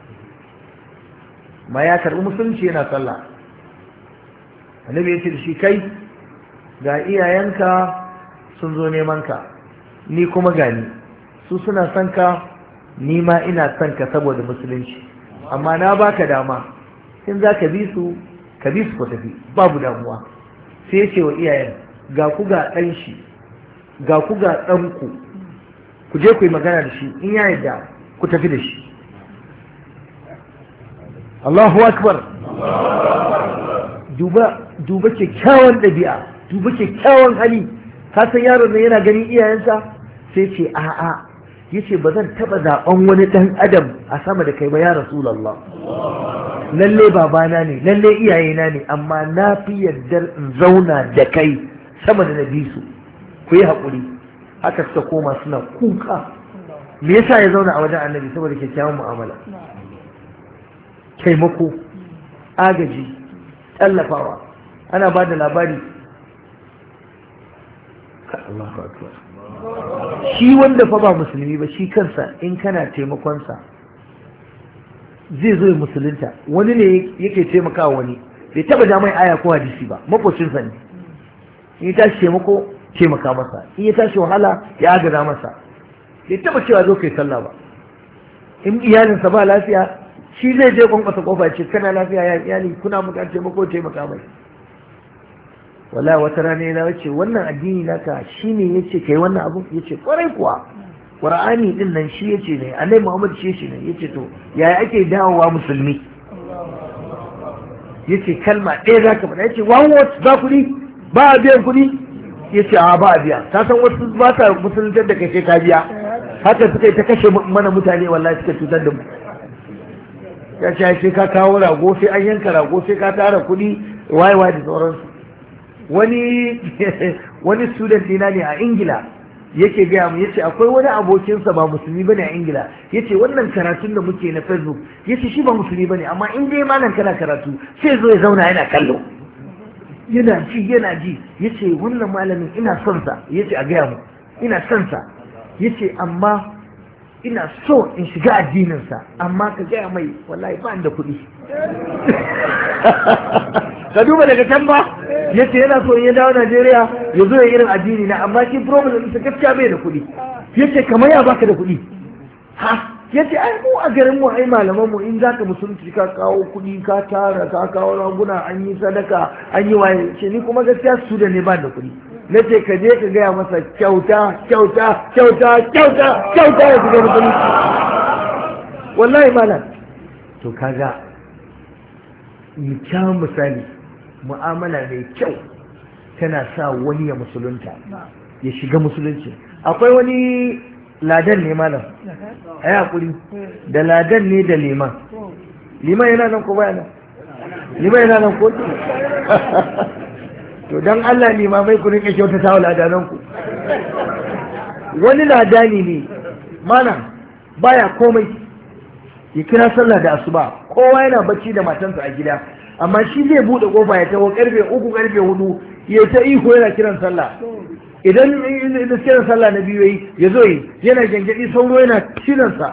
Speaker 1: ma ya karɓi musulunci yana sallah. Annabi ya ce da shi, kai ga iyayenka sun zo neman ka, ni kuma gani, su suna son ka, ni ma ina son ka saboda musulunci, amma na baka dama in za ka bi su ku tafi, babu damuwa. sai ya ce wa iyayen, ga ku ga ɗan shi, ga ku ga ɗanku, ku je ku yi magana da shi, in ya yarda ku tafi da shi. Allahu akbar. duba kyakkyawan ɗabi'a, duba kyakkyawan hali. ka san yaron nan yana ganin iyayensa, sai ce a'a, yace ba zan taba zaben wani dan adam a sama da kai ba ya rasulullah. lalle babana ne, lalle iyayena ne, amma na fi yardar in zauna da kai sama da nabi su. ku yi haƙuri. haka suka koma suna kuka. me yasa ya zauna a wajen Annabi? saboda kyakkyawan mu'amala, taimako, agaji, tallafawa. ana ba da labari, Allahu akbar, shi wanda fa ba musulmi ba, shi kansa in kana taimakonsa zai zo ya musulunta. wani ne yake taimakawa wani, bai taba da mai aya ko hadisi ba, makocinsa ne. in ta taimako taimaka masa, in ya tashi wahala ya agaza masa. bai taba cewa zo kai sallah ba. In iyalinsa ba lafiya shi zai je kwankwasa kofa ce kana lafiya ya iyali, kuna buƙatar taimako, taimaka mai. wallahi wata rana yana wace wannan addini naka shine yace kai wannan abu, yace kwarai kuwa Qur'ani din nan shi yace ne, Annabi Muhammad shi yace ne. Yace to yaya ake dawowa musulmi? Yace kalma ɗaya zaka faɗa. Yace one word ba kuɗi, ba a biyan kuɗi. Yace a ba a biya. Ka san wasu ba sa musuluntar da kai sai ka biya. Haka suka yi ta kashe mana mutane, wallahi suka cutar da mu. Ya ce sai ka kawo rago, sai an yanka rago, sai ka tara kuɗi, waye da sauransu. Wani student dina ne a Ingila yake gaya mu, yace akwai wani abokinsa ba musulmi bane a Ingila, yace wannan karatun da muke na Facebook, yace shi ba musulmi bane, amma in dai malam kana karatu sai zo ya zauna yana kallo, yana ji, yace wannan malamin ina son sa, yace a gaya mu ina son sa, yace amma ina so in shiga addininsa, amma ka gaya mai wallahi ba da kuɗi. Ka duba daga can ba, yace yana so in ya dawo Najeriya ya zo ya irin addini na, amma shi problem ɗinsa gaskiya bai da kuɗi. Yace kamar ya baka da kuɗi? Ha, yace ai mu a garin mu ai malaman mu in zaka musulunci ka kawo kuɗi, ka tara, ka kawo raguna, an yi sadaka, an yi waye. Ce ni kuma gaskiya su da ne ba da kuɗi. Na ce ka je ka gaya masa kyauta ya shiga musulunci. Wallahi malam. To kaga kyawun misali, mu'amala mai kyau tana sa wani ya musulunta, ya shiga musulunci. Akwai wani ladan ne malam, a yi haƙuri, da ladan ne da liman. Liman yana nan ko baya nan? Liman yana nan ko? To don Allah limamai ku rinka kyautata wa ladananku. Wani ladani ne malam baya komai, ya kira sallah da asuba, kowa yana bacci da matansa a gida, amma shi zai bude kofa ya taho karfe 3 karfe 4 ya ta iko yana kiran sallah. Idan kiran sallah na biyu ya zo yi yana gyangyaɗi, sauro yana cinansa.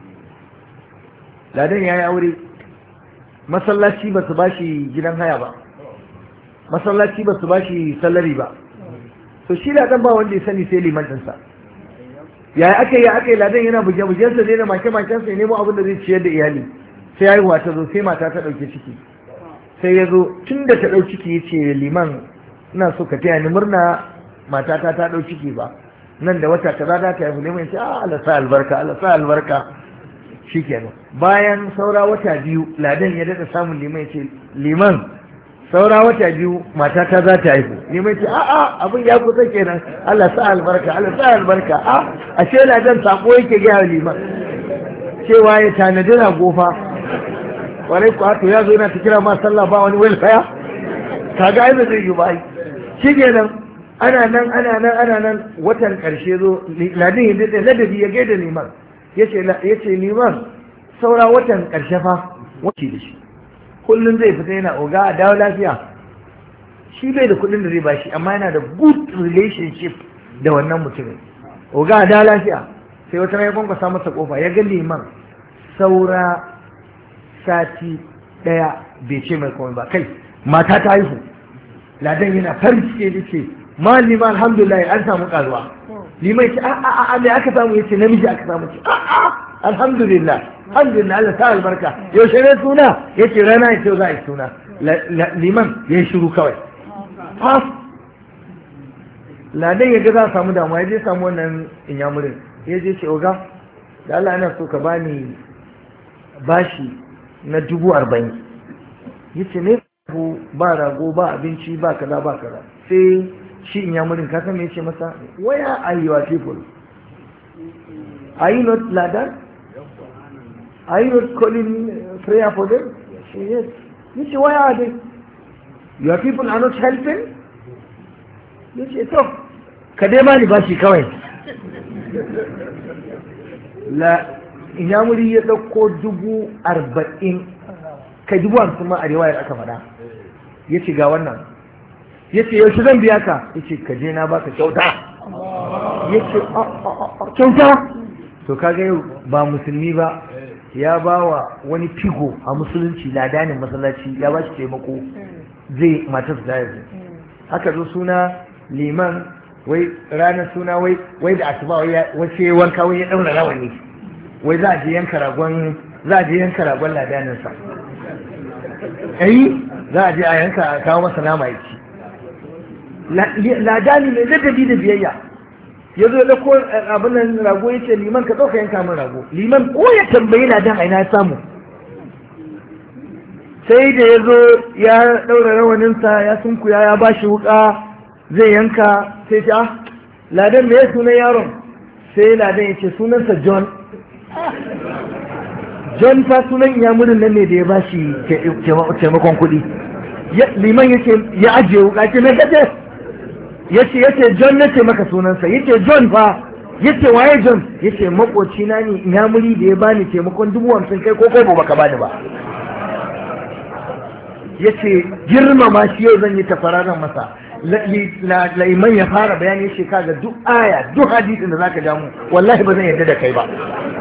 Speaker 1: Ladan ya yi aure, masallaci ba su ba shi gidan haya ba, masallaci ba su ba shi salari ba, to shi ladan ba wanda ya sani sai liman ɗinsa. Yaya aka yi ladan yana buge-bugensa zai da make-makensa ya nemo abin da zai ciyar da iyali, sai haihuwa ta zo, sai mata ta ɗauke ciki, sai ya zo tun da ta ɗau ciki ya ce liman ina so ka taya ni murna matata ta ɗau ciki ba, nan da wata kaza za ta haihu. Liman ya ce Allah sa albarka, Allah sa albarka. Shikenan bayan saura wata biyu ladan ya daɗa samun liman ya ce liman saura wata biyu matata za ta haihu. Liman ce abin ya kusa kenan, Allah sa albarka, Allah sa albarka. Ashe ladan sako yake gaya liman cewa ya tanadi rago fa. Kwarai ku to ya zo yana ta kira ma sallah ba wani welfare, kaga ai ba zai yi ba. Shi kenan ana nan watan karshe zo ladan ya daɗe ladabi ya gaida liman, yace liman saura watan karshe fa wace da shi, kullum zai fita yana oga a dawo lafiya. Shi bai da kuɗin da zai bashi, amma yana da good relationship da wannan mutumin. Oga a dawo lafiya. Sai wata ya kwankwasa masa kofa, ya ga liman saura sati ɗaya bai ce mai komai ba. Kai mata ta haihu. Ladan yana farin ciki da ce ma liman alhamdulillah an samu karuwa. Liman ce me aka samu? Yace namiji aka samu. Ce alhamdulillah Allah ta albarka. Yaushe ne suna? Yace rana ya ce za a yi suna. Liman ya yi shiru kawai. Ladan ya ga za a samu damuwa, ya je samu wannan inyamurin, ya je ce oga da Allah ana so ka bani bashi na 40,000. Yace ne ba rago ba abinci ba kaza ba kaza. Sai shi inyamurin ka san me yace masa? Where are your people? Are you not ladan? Are you not calling prayer for them? Yes. You say, why are they? Your people are not helping? You say, so, ka dai bani bashi kawai. Inyamuri ya ɗauko 40,000, kai 50,000 ma a riwayar aka faɗa. Ya ce ga wannan. Ya ce yaushe zan biya ka? Ya ce ka je na baka kyauta. Ya ce kyauta? To kaga yau ba musulmi ba, ya ba wa wani figo a musulunci ladanin masallaci, ya ba shi taimako zai matar da yanzu. Aka zo suna liman wai ranar suna wai da asuba wai sai wanka wai ya daura rawani wai za a je yanka ragon ladanin sa za a je a yanka a kawo masa nama ya ci ladani mai ladabi da biyayya ya zo da ko abin nan rago ya ce liman ka ɗauka yanka min rago liman ko ya tambayi ladan aina ya samu sai da ya zo ya ɗaura rawaninsa ya sunkuya ya ba shi wuƙa zai yanka sai ta ladan me ya sunan yaron sai ladan ya ce sunansa John fa sunan yamurin nan ne da ya ba shi taimakon kuɗi liman ya ce ya ajiye wuƙa ce na gaje yace John nace maka sunansa yace John fa yace waye John yace makoci na ne yamuri da ya bani taimakon 50,000 kai ko baka bani ba yace girmama shi yau zan yi tafararan masa laiman ya fara bayani yace kaga duk aya duk hadisin da zaka ja mu wallahi ba zan yarda da kai ba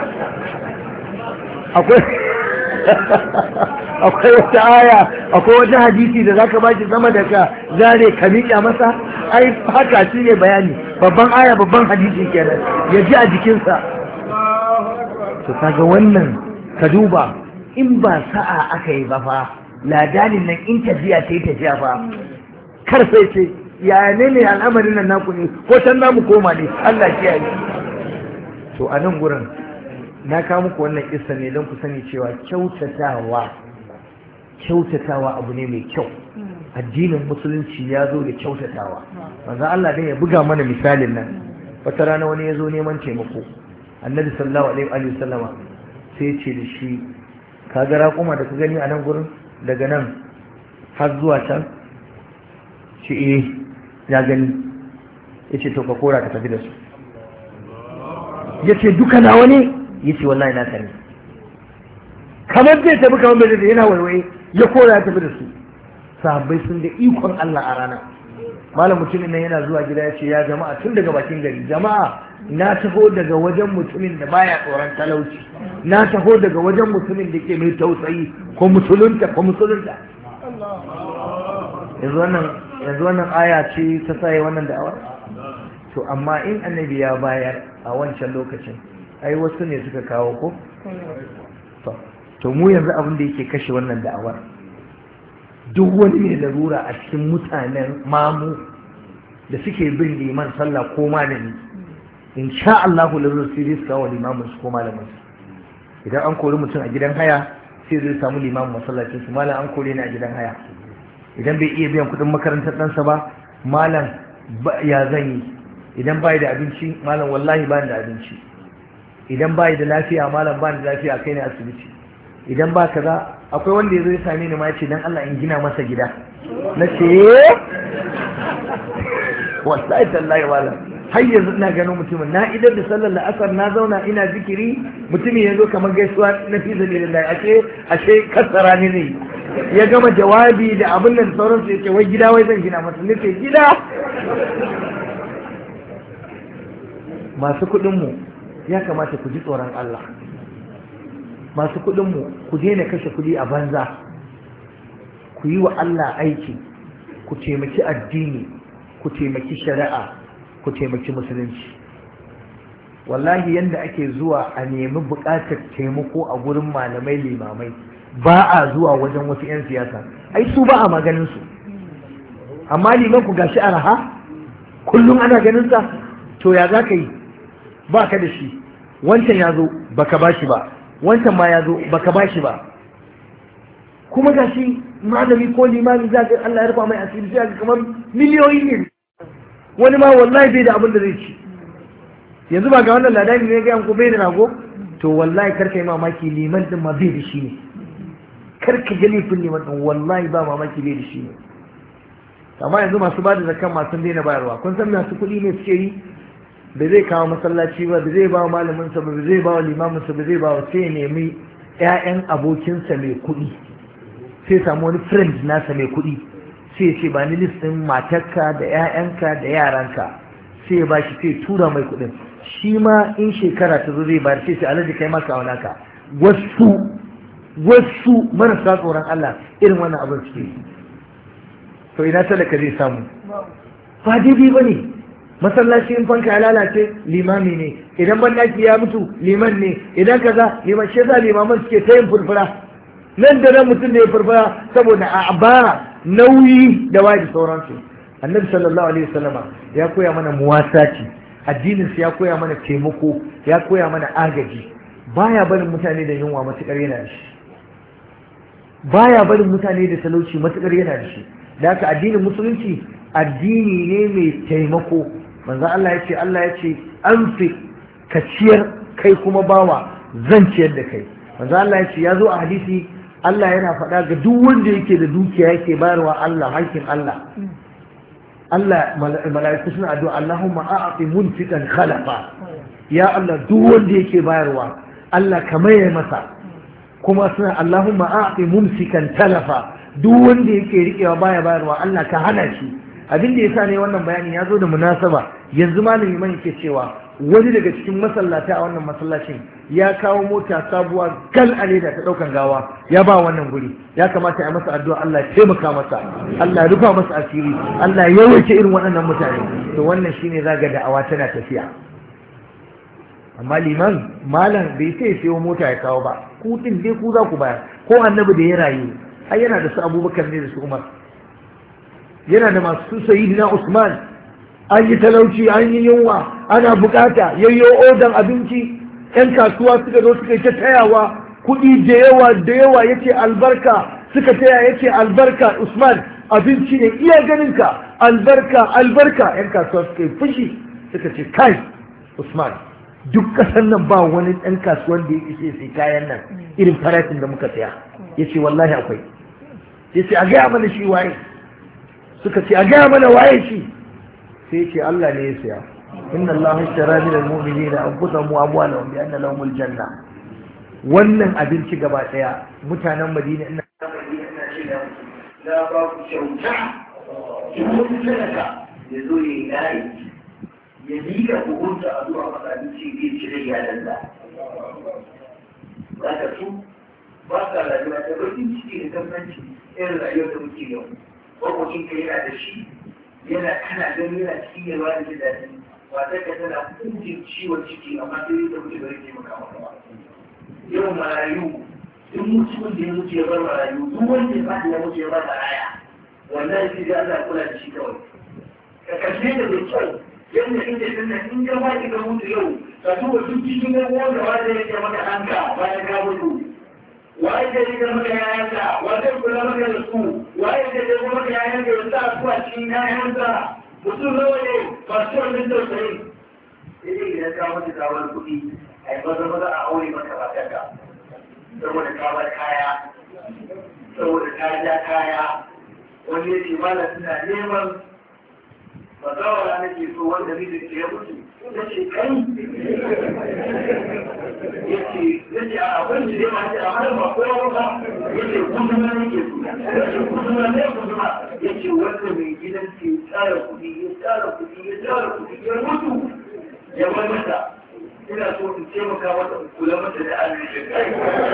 Speaker 1: akwai wata aya akwai wata hadisi da zaka baki sama da ka zare ka miƙa masa ai haka shi ne bayani babban aya babban hadisi kenan ya ji a jikinsa to kaga wannan ka duba in ba sa'a aka yi ba fa ladanin nan in tafiya ce tafiya fa kar sai ce ya ne al'amarin nan naku ne ko can namu koma ne Allah kiyaye to a nan gurin na kawo muku wannan kissa ne don ku sani cewa kyautatawa abu ne mai kyau addinin musulunci ya zo da kyautatawa manzo Allah dai ya buga mana misalin nan wata rana wani ya zo neman taimako annabi sallallahu alaihi wa sallama sai ya ce da shi ka ga raƙuma da ka gani a nan gurin daga nan har zuwa can shi ya gani ya ce to ka kora ka tafi da su ya ce duka nawa ne ya ce wallahi na sani kamar zai tafi kamar bai da yana walwaye ya kora ya tafi da su sahabbai sun da ikon Allah a rana malam mutumin nan yana zuwa gida ya ce ya jama'a tun daga bakin gari jama'a na taho daga wajen mutumin da baya tsoron talauci na taho daga wajen mutumin da ke mai tausayi ko musulunta yanzu wannan aya ce ta saye wannan da'awar to amma in annabi ya bayar a wancan lokacin ai wasu ne suka kawo ko to mu yanzu abin da yake kashe wannan da'awar duk wani mai larura a cikin mutanen mamu da suke bin liman sallah ko malami in sha Allahu larura sai zai kawo limamin su ko malamin su idan an kori mutum a gidan haya sai zai samu limamin masallacin su malam an kore ni a gidan haya idan bai iya biyan kuɗin makarantar ɗansa ba malam ya zan yi idan bai da abinci malam wallahi ba da abinci idan bai da lafiya malam ba da lafiya kai ne asibiti idan ba kaza akwai wanda ya zo ya same ni ma ya ce dan Allah in gina masa gida na ce wallahi tallahi malam har yanzu ina ganin mutumin na idar da sallar la'asar na zauna ina zikiri mutumin ya zo kamar gaisuwa na fi sabilillah ashe kasara ne ya gama jawabi da abin nan sauransu ya ce wai gida wai zan gina masa ne ce gida masu kuɗinmu ya kamata ku ji tsoron Allah masu kuɗinmu ku daina kashe kuɗi a banza ku yi wa Allah aiki ku taimaki addini ku taimaki shari'a ku taimaki musulunci wallahi yanda ake zuwa a nemi buƙatar taimako a gurin malamai limamai ba a zuwa wajen wasu 'yan siyasa ai su ba a maganin su amma liman ku gashi araha kullum ana ganin sa to ya za ka yi ba ka da shi wancan ya zo baka ba shi ba wancan ma ya zo baka ba shi ba kuma gashi malami ko limami za ka Allah ya rufa mai asiri sai ga kamar miliyoyi ne wani ma wallahi bai da abin da zai ci yanzu ba ga wannan ladani ne ga yanku bai da rago to wallahi karka yi mamaki liman din ma bai da shi ne karka ga laifin liman din wallahi ba mamaki bai da shi ne amma yanzu masu ba da zakan masu daina bayarwa kun san masu kuɗi ne suke yi da zai kawo masallaci ba da zai ba wa malaminsa ba da zai ba wa limaminsa ba zai ba wa sai nemi 'ya'yan abokinsa mai kuɗi sai samu wani friend nasa mai kuɗi sai ce ba ni listin matarka da 'ya'yanka da yaranka sai ya bashi sai tura mai kuɗin shi ma in shekara ta zo zai bayar sai sai alaji kai maka wani ka wasu marasa tsoron Allah irin wannan abin suke to ina talaka zai samu ba daidai ba ne masallaci in fanka ya lalace limami ne, idan bandaki ya mutu liman ne, idan kaza liman. shi yasa limaman suke ta yin furfura nan da nan, mutum da ya furfura saboda a ba nauyi da waye da sauransu. annabi sallallahu alaihi wasallama ya koya mana muwasaci, addinin sa ya koya mana taimako, ya koya mana agaji. Baya barin mutane da yunwa matukar yana da shi, baya barin mutane da talauci matukar yana da shi. da haka addinin musulunci addini ne mai taimako. manzo Allah ya ce an fi ka ciyar, kai kuma bawa zan ciyar da kai. manzo Allah ya ce ya zo a hadisi, Allah yana faɗa ga duk wanda yake da dukiya yake bayarwa Allah hakkin Allah. Allah mala'iku suna addu'a Allahumma a'ti munfiqan khalafa. ya Allah duk wanda yake bayarwa Allah ka maye masa. kuma suna Allahumma a'ti mumsikan talafa. duk wanda yake riƙewa baya bayarwa Allah ka hana shi. abin da yasa ne wannan bayani ya zo da munasaba. yanzu malami man yake cewa wani daga cikin masallata a wannan masallacin ya kawo mota sabuwa gal a leda ta daukan gawa ya ba wannan guri. ya kamata a masa addu'a Allah ya taimaka masa, Allah ya rufa masa asiri, Allah ya yawaita irin waɗannan mutane. to wannan shine zaga da'awa tana tafiya. amma liman malam bai sai sayo mota ya kawo ba, ku din dai ku za ku bayar. ko annabi da ya rayu ai yana da su Abubakar ne da su Umar, yana da masu sayyidina Usman. an yi talauci, an yi yunwa, ana bukata, yayyo odan abinci. yan kasuwa suka zo suka yi ta tayawa kuɗi da yawa yace albarka, suka taya yace albarka. Usman abinci ne iya ganinka, albarka. yan kasuwa suka yi fushi suka ce kai Usman, duk kasan nan ba wani ɗan kasuwan da ya ishe sai kayan nan irin farashin da muka saya. yace wallahi akwai. yace a gaya mana shi waye. suka ce a gaya mana waye shi. sai ce Allah ne ya siya. inna Allah ishtara min al-mu'minina anfusahum wa amwalahum bi anna lahum al-janna. wannan abinci gaba daya mutanen Madina ina ce da la ba ku kyauta ki sadaka ya zo yi dai ya diga ku hunta a zuwa masa abinci ke cire iyalan da zaka su ba ka rayuwa ta bakin ciki da tabbaci irin rayuwar da muke yau. Kwakwacin ka yana da shi, yana kana gani yana cikin yalwa da ji daɗi. Wata ka tana kujin ciwon ciki amma sai da mutu bari ke maka maka ba. Yau marayu, duk mutumin da ya mutu ya bar marayu, duk wanda ya fadi ya mutu ya bar maraya. Wannan sai da Allah kula da shi kawai. Ka kashe da da kyau, yadda inda tunda in ka fadi ka mutu yau, ka duba duk cikin yan uwan da wanda ya ce maka hanka bayan ka mutu. waye da rigar maka yayanka, waye kula maka da su, waye da rigar maka yayanka ya sa su a cikin yayanka. mutum nawa ne masu wannan tausayi. Sai idan ka mutu kawar kuɗi, a yi maza a aure maka matarka, saboda kawar kaya, saboda ka ja kaya. Wani ya ce mana suna neman bazawara nake so wanda mijin ke ya mutu. Ya ce kai ya ce a abin da ya mace a hannun ba kowa ba. Ya ce gudunma nake so. Ya ce gudunma ne gudunma. Ya ce wanda mai gidan ke tsara kuɗi ya mutu ya bar mata. Ina so in taimaka mata in kula mata da arzikin kai.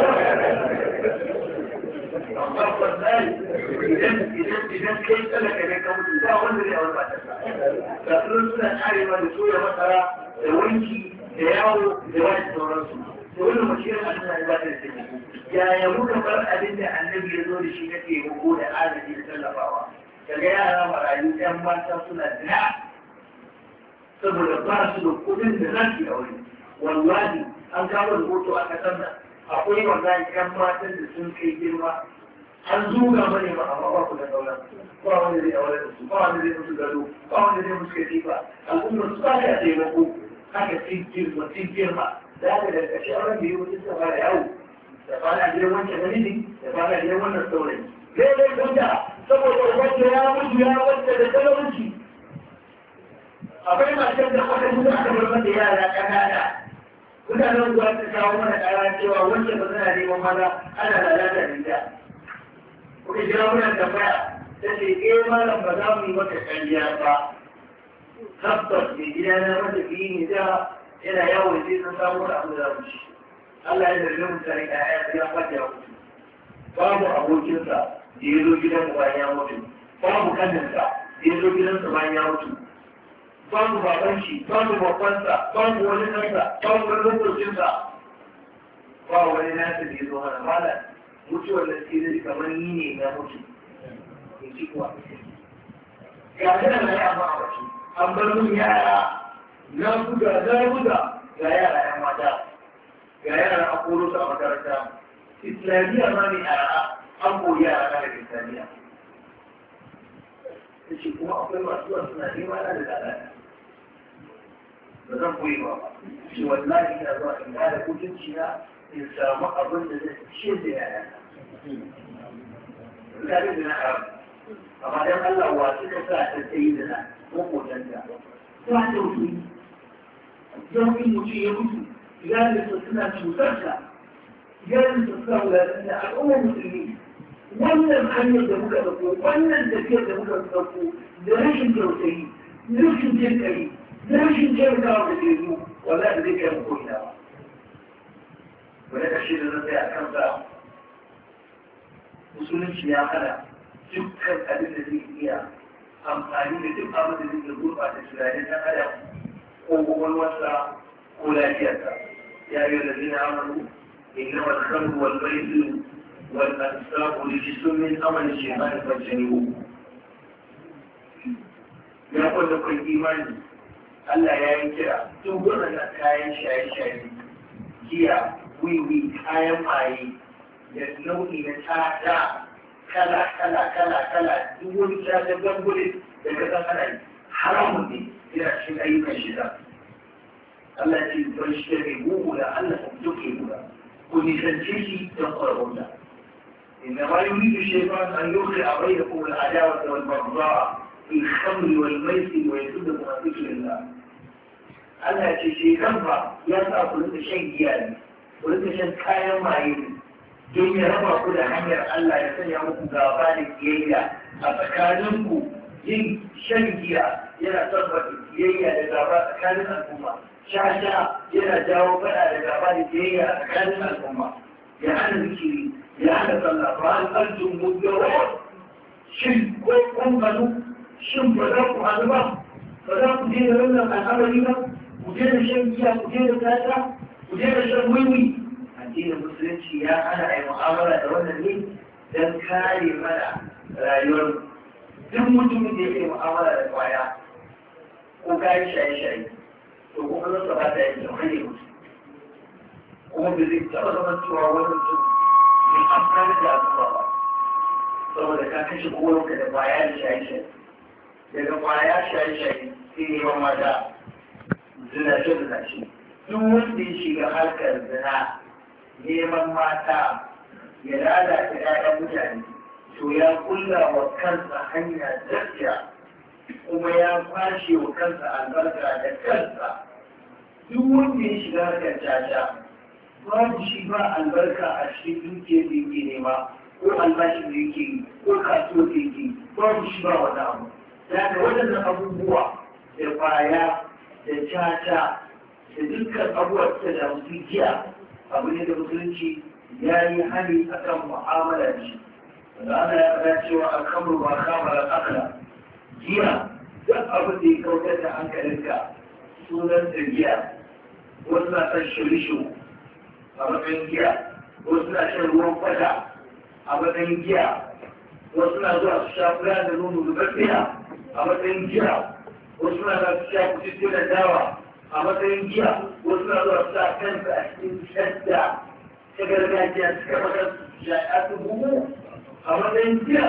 Speaker 1: Amma wallahi idan kai talaka ne ka mutu ba wanda zai aure matarsa. Kasuwan suna karewa da soya masara da wanki da yawo da wani sauransu. Da wannan mashirin Allah ya bata da taimako. Yaya muka bar abin da annabi ya zo da shi na taimako da arziki da tallafawa. Daga yara marayu ɗan mata suna zina saboda ba su da kuɗin da za su yi aure. Wallahi an kawo rahoto a ƙasar nan. Akwai wallahi ɗan matan da sun kai girma an zuga mane ba amma ba ku da sauran ba wanda zai aure da su ba wanda zai musu gado ba wanda zai musu katifa al'ummar su ba ta taimako haka sun girma da haka da ƙarshe auren da yi wajen sa fara yawo da fara gidan wancan namiji da fara gidan wannan saurayi daidai wanda saboda wanda ya mutu ya wanda da talauci akwai matar da aka mutu aka bar mata yara ƙanana mutanen kuwa ta kawo mana ƙara cewa wacce ba tana neman maza ana lalata da ita. Kuka jira muna tambaya ta ce malam ba za mu yi maka ƙarya ba. Tabbas mai gida na mata fiye ne da yana yawon sai sun samu wani abu da za mu ci. Allah ya zargi mutane da ya fata ya mutu. Babu abokinsa da ya zo gidan bayan ya mutu. Babu kaninsa da ya zo gidansa bayan ya mutu.
Speaker 2: babu baban shi, babu babbansa, babu wani ɗansa, babu wani lokacinsa, ba wani nasa da ya zo hana mala mutuwar da sai kamar ni ne na mutu in ci kuwa ga yana na ya ba a wasu an bar mun yara na buga ga yara yan mata ga yara a koro su a makaranta islamiyya ma ne a an koyi yara na daga islamiyya ta ce kuma akwai masu wasu suna nema na da lalata ba zan koyi ba shi wallahi ina zuwa in da kutunci na in samu abin da zai ce da yaya na da na haram amma dan Allah wa suka sa ta tsayi da na ko kotanta ba da wuce yau in mutum ya mutu iyalinsa suna cutarsa iyalinsa suna wulatar da al'ummar musulmi wannan hanyar da muka ɗauko wannan tafiyar da muka ɗauko da rashin tausayi rashin jin ƙari rashin taimakawa da teku wallahi da zai kai mu ko'ina ba wani ƙarshe da zai a kansa musulunci ya hana dukkan abin da zai iya amfani da duk abin da zai gurɓata tunanin ɗan adam ko kwakwalwarsa ko lafiyarsa ya yi da zina amalu إنما الخمر والميسر والأنساب رجس من عمل الشيطان فاجتنبوه ya kwanda kwan imani Allah ya yi kira duk waɗannan kayan shaye-shaye giya wiwi kayan maye da nau'i na tada kala duk wani tada gangure da ka san ana yi haramun ne yana cikin ayyukan shida Allah ce ban shi da gugu da Allah ta duke guda ku nisance shi don ƙwararrunta إنما يريد الشيطان أن يوقع بينكم العداوة والبغضاء في الخمر والميسر ويصدكم عن ذكر الله. Allah ce shekar ba ya sa ku rika shan giya ne, ku rika shan kayan maye ne, don ya raba ku da hanyar Allah ya sanya muku gaba da kiyayya a tsakaninku. Yin shan giya yana tabbata kiyayya da gaba tsakanin al'umma. Sha yana jawo faɗa da gaba da kiyayya a tsakanin al'umma. Ya hana zikiri, ya hana sallah, ba an ƙarfin mudawar. Shin ko kun gano, shin ba za ku hannu ba, ba za ku je da wannan al'amari ba, ku je da shan giya, ku je da tata, ku je da shan wiwi. Addinin musulunci ya hana a yi mu'amala da wannan ne don kare mana rayuwar duk mutumin da yake mu'amala da kwaya ko kayan shaye-shaye to kuma zan ba ta yi hanyar mutu kuma bai zai taɓa zama cewa wani mutum mai amfani da al'umma ba saboda ka kashe kowanka da kwaya da shaye-shaye daga kwaya shaye-shaye sai neman mata zinace-zinace duk wanda ya shiga harkar zina neman mata ya lalata 'ya'yan mutane to ya kulla wa kansa hanya tafiya kuma ya kwashe wa kansa albarka da kansa duk wanda ya shiga harkar caca babu shi ba albarka a cikin dukiyar da yake nema ko albashin da yake yi ko kasuwar da yake yi babu shi ba wani abu da waɗannan abubuwa da baya da caca da dukkan abubuwa da da mutum giya abu ne da musulunci ya yi hani akan mu'amala da shi da ana ya faɗa cewa alkamar ba kamar akala giya duk abin da ya kautar da hankalinka sunan da giya wasu na san shirishu a matsayin giya wasu na shan ruwan kwata a matsayin giya wasu na zuwa su sha fura da nono da gaskiya a matsayin giya wasu na zuwa su sha kusurce da dawa a matsayin giya wasu na zuwa su sha kansa a cikin shadda ta gargajiya suka maka su sha a buhu a matsayin giya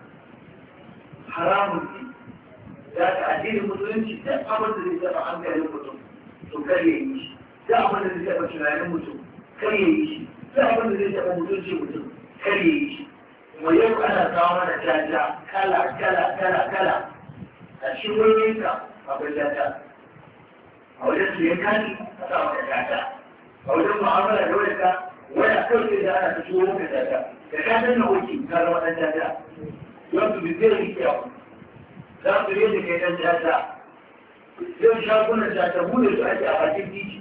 Speaker 2: haramun ne za ka addinin musulunci duk abin da zai taɓa hankalin mutum to kar ya yi shi duk abin da zai taɓa tunanin mutum kar ya yi shi duk abin da zai taɓa mutunci mutum kar ya yi shi kuma yau ana kawo mana jaja kala a cikin wayoyinka akwai jaja a wajen siyan kati a sa maka jaja a wajen mu'amala da wajenka waya kawai da ana ta shigo maka jaja da ka danna wuce ka zama ɗan jaja don su bi zai kyau za su yi da kai ɗan jaja yau shagunan jaja bude su ake a bakin titi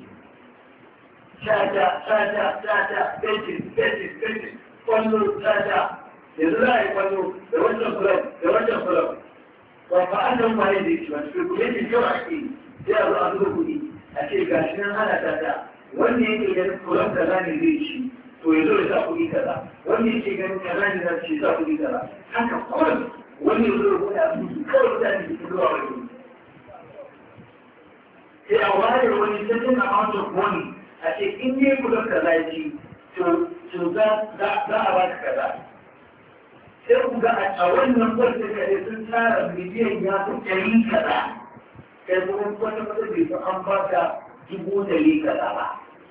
Speaker 2: jaja bentin kwallo jaja yanzu za a yi kwallo da wancan kulab ba ba an san waye zai ci ba speculation kawai ake sai a zo a zuba kuɗi a ce ga shi nan ana tata wanda yake ganin kuran kaza ne zai ci to ya zo ya sa kuɗi kaza wanda yake ganin kaza ne zai ci sa kuɗi kaza haka kawai wani ya zo ya buɗe asusu kawai mutane da ke zuwa wani sai a ware wani certain amount of money a ce in ne kuran kaza ya ci to za a ba ka kaza sai ku ga a wannan kwarta kare sun tara miliyan ya fi ɗari kaza kai kuma wata wata bai fi an ba ka $100,000 kaza ba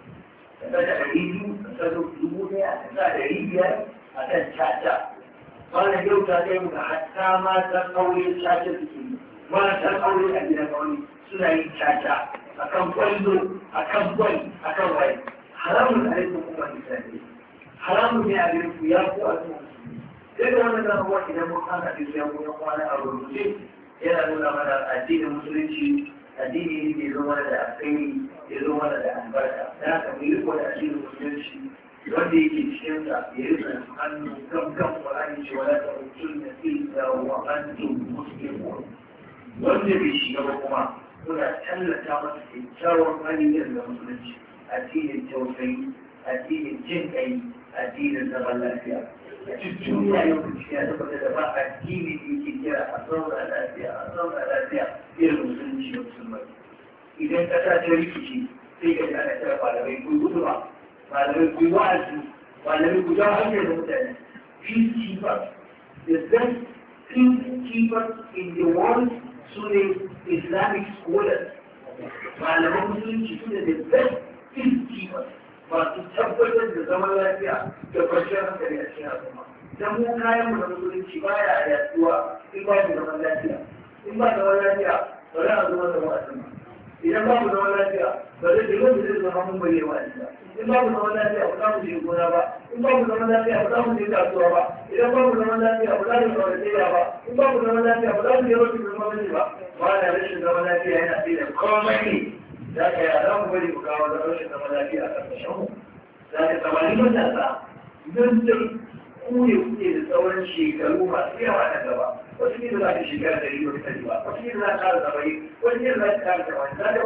Speaker 2: ka sa da $200 ka sa da $1,000 ka sa $500 a kan caca wannan yau ta kai mu ga hatta matan aure caca suke matan aure a gidan aure suna yin caca a kan kwallo a kan bol a kan wai haramun alaikum kuma misali haramun ne a gare ku ya ku a cikin sai da wannan zama idan mun kana da ya kuma kwana a rubuce yana nuna mana addinin musulunci addini ne zo mana da alkhairi ya zo mana da albarka da haka mu yi riko da addinin musulunci wanda yake cikin sa ya yi hannu kan kan Qur'ani ce wala ta mutunna illa wa antum muslimun wanda bai shiga ba kuma muna tallata masa kyakkyawan hali da musulunci addinin tausayi addinin jin kai addinin zaman lafiya duniya yau ya tabbata da ba addini da yake kira a zauna lafiya irin musulunci da musulmai idan kasa ta rikici sai ka ji ana kira malamai ku gudu ba malamai ku wa'azi malamai ku jawo hanyar da mutane peacekeepers the best peacekeepers in the world su ne islamic scholars malaman musulunci su ne the best peacekeepers masu tabbatar da zaman lafiya da kwanciyar hankali a cikin al'umma dan mu kayan mu da musulunci baya yaduwa in ba mu zaman lafiya in ba zaman lafiya ba za a zama da wa'azin idan ba mu zaman lafiya ba zai da yau da zai zama mun bayyana wa'azin in ba mu zaman lafiya ba za mu je gona ba in ba mu zaman lafiya ba za mu je kasuwa ba idan ba mu zaman lafiya ba za mu kawarciya ba in ba mu zaman lafiya ba za mu je wasu gwamnati ba ba da rashin zaman lafiya yana sai da komai ne za ka yi za mu bari mu kawo da rashin zaman lafiya a ƙarƙashin mu za ka samari matasa don sai kuye kuke da sauran shekaru masu yawa na gaba wasu ne za ka shekara 100 ba wasu ne za ka ƙara 70 wasu ne za ka ƙara 80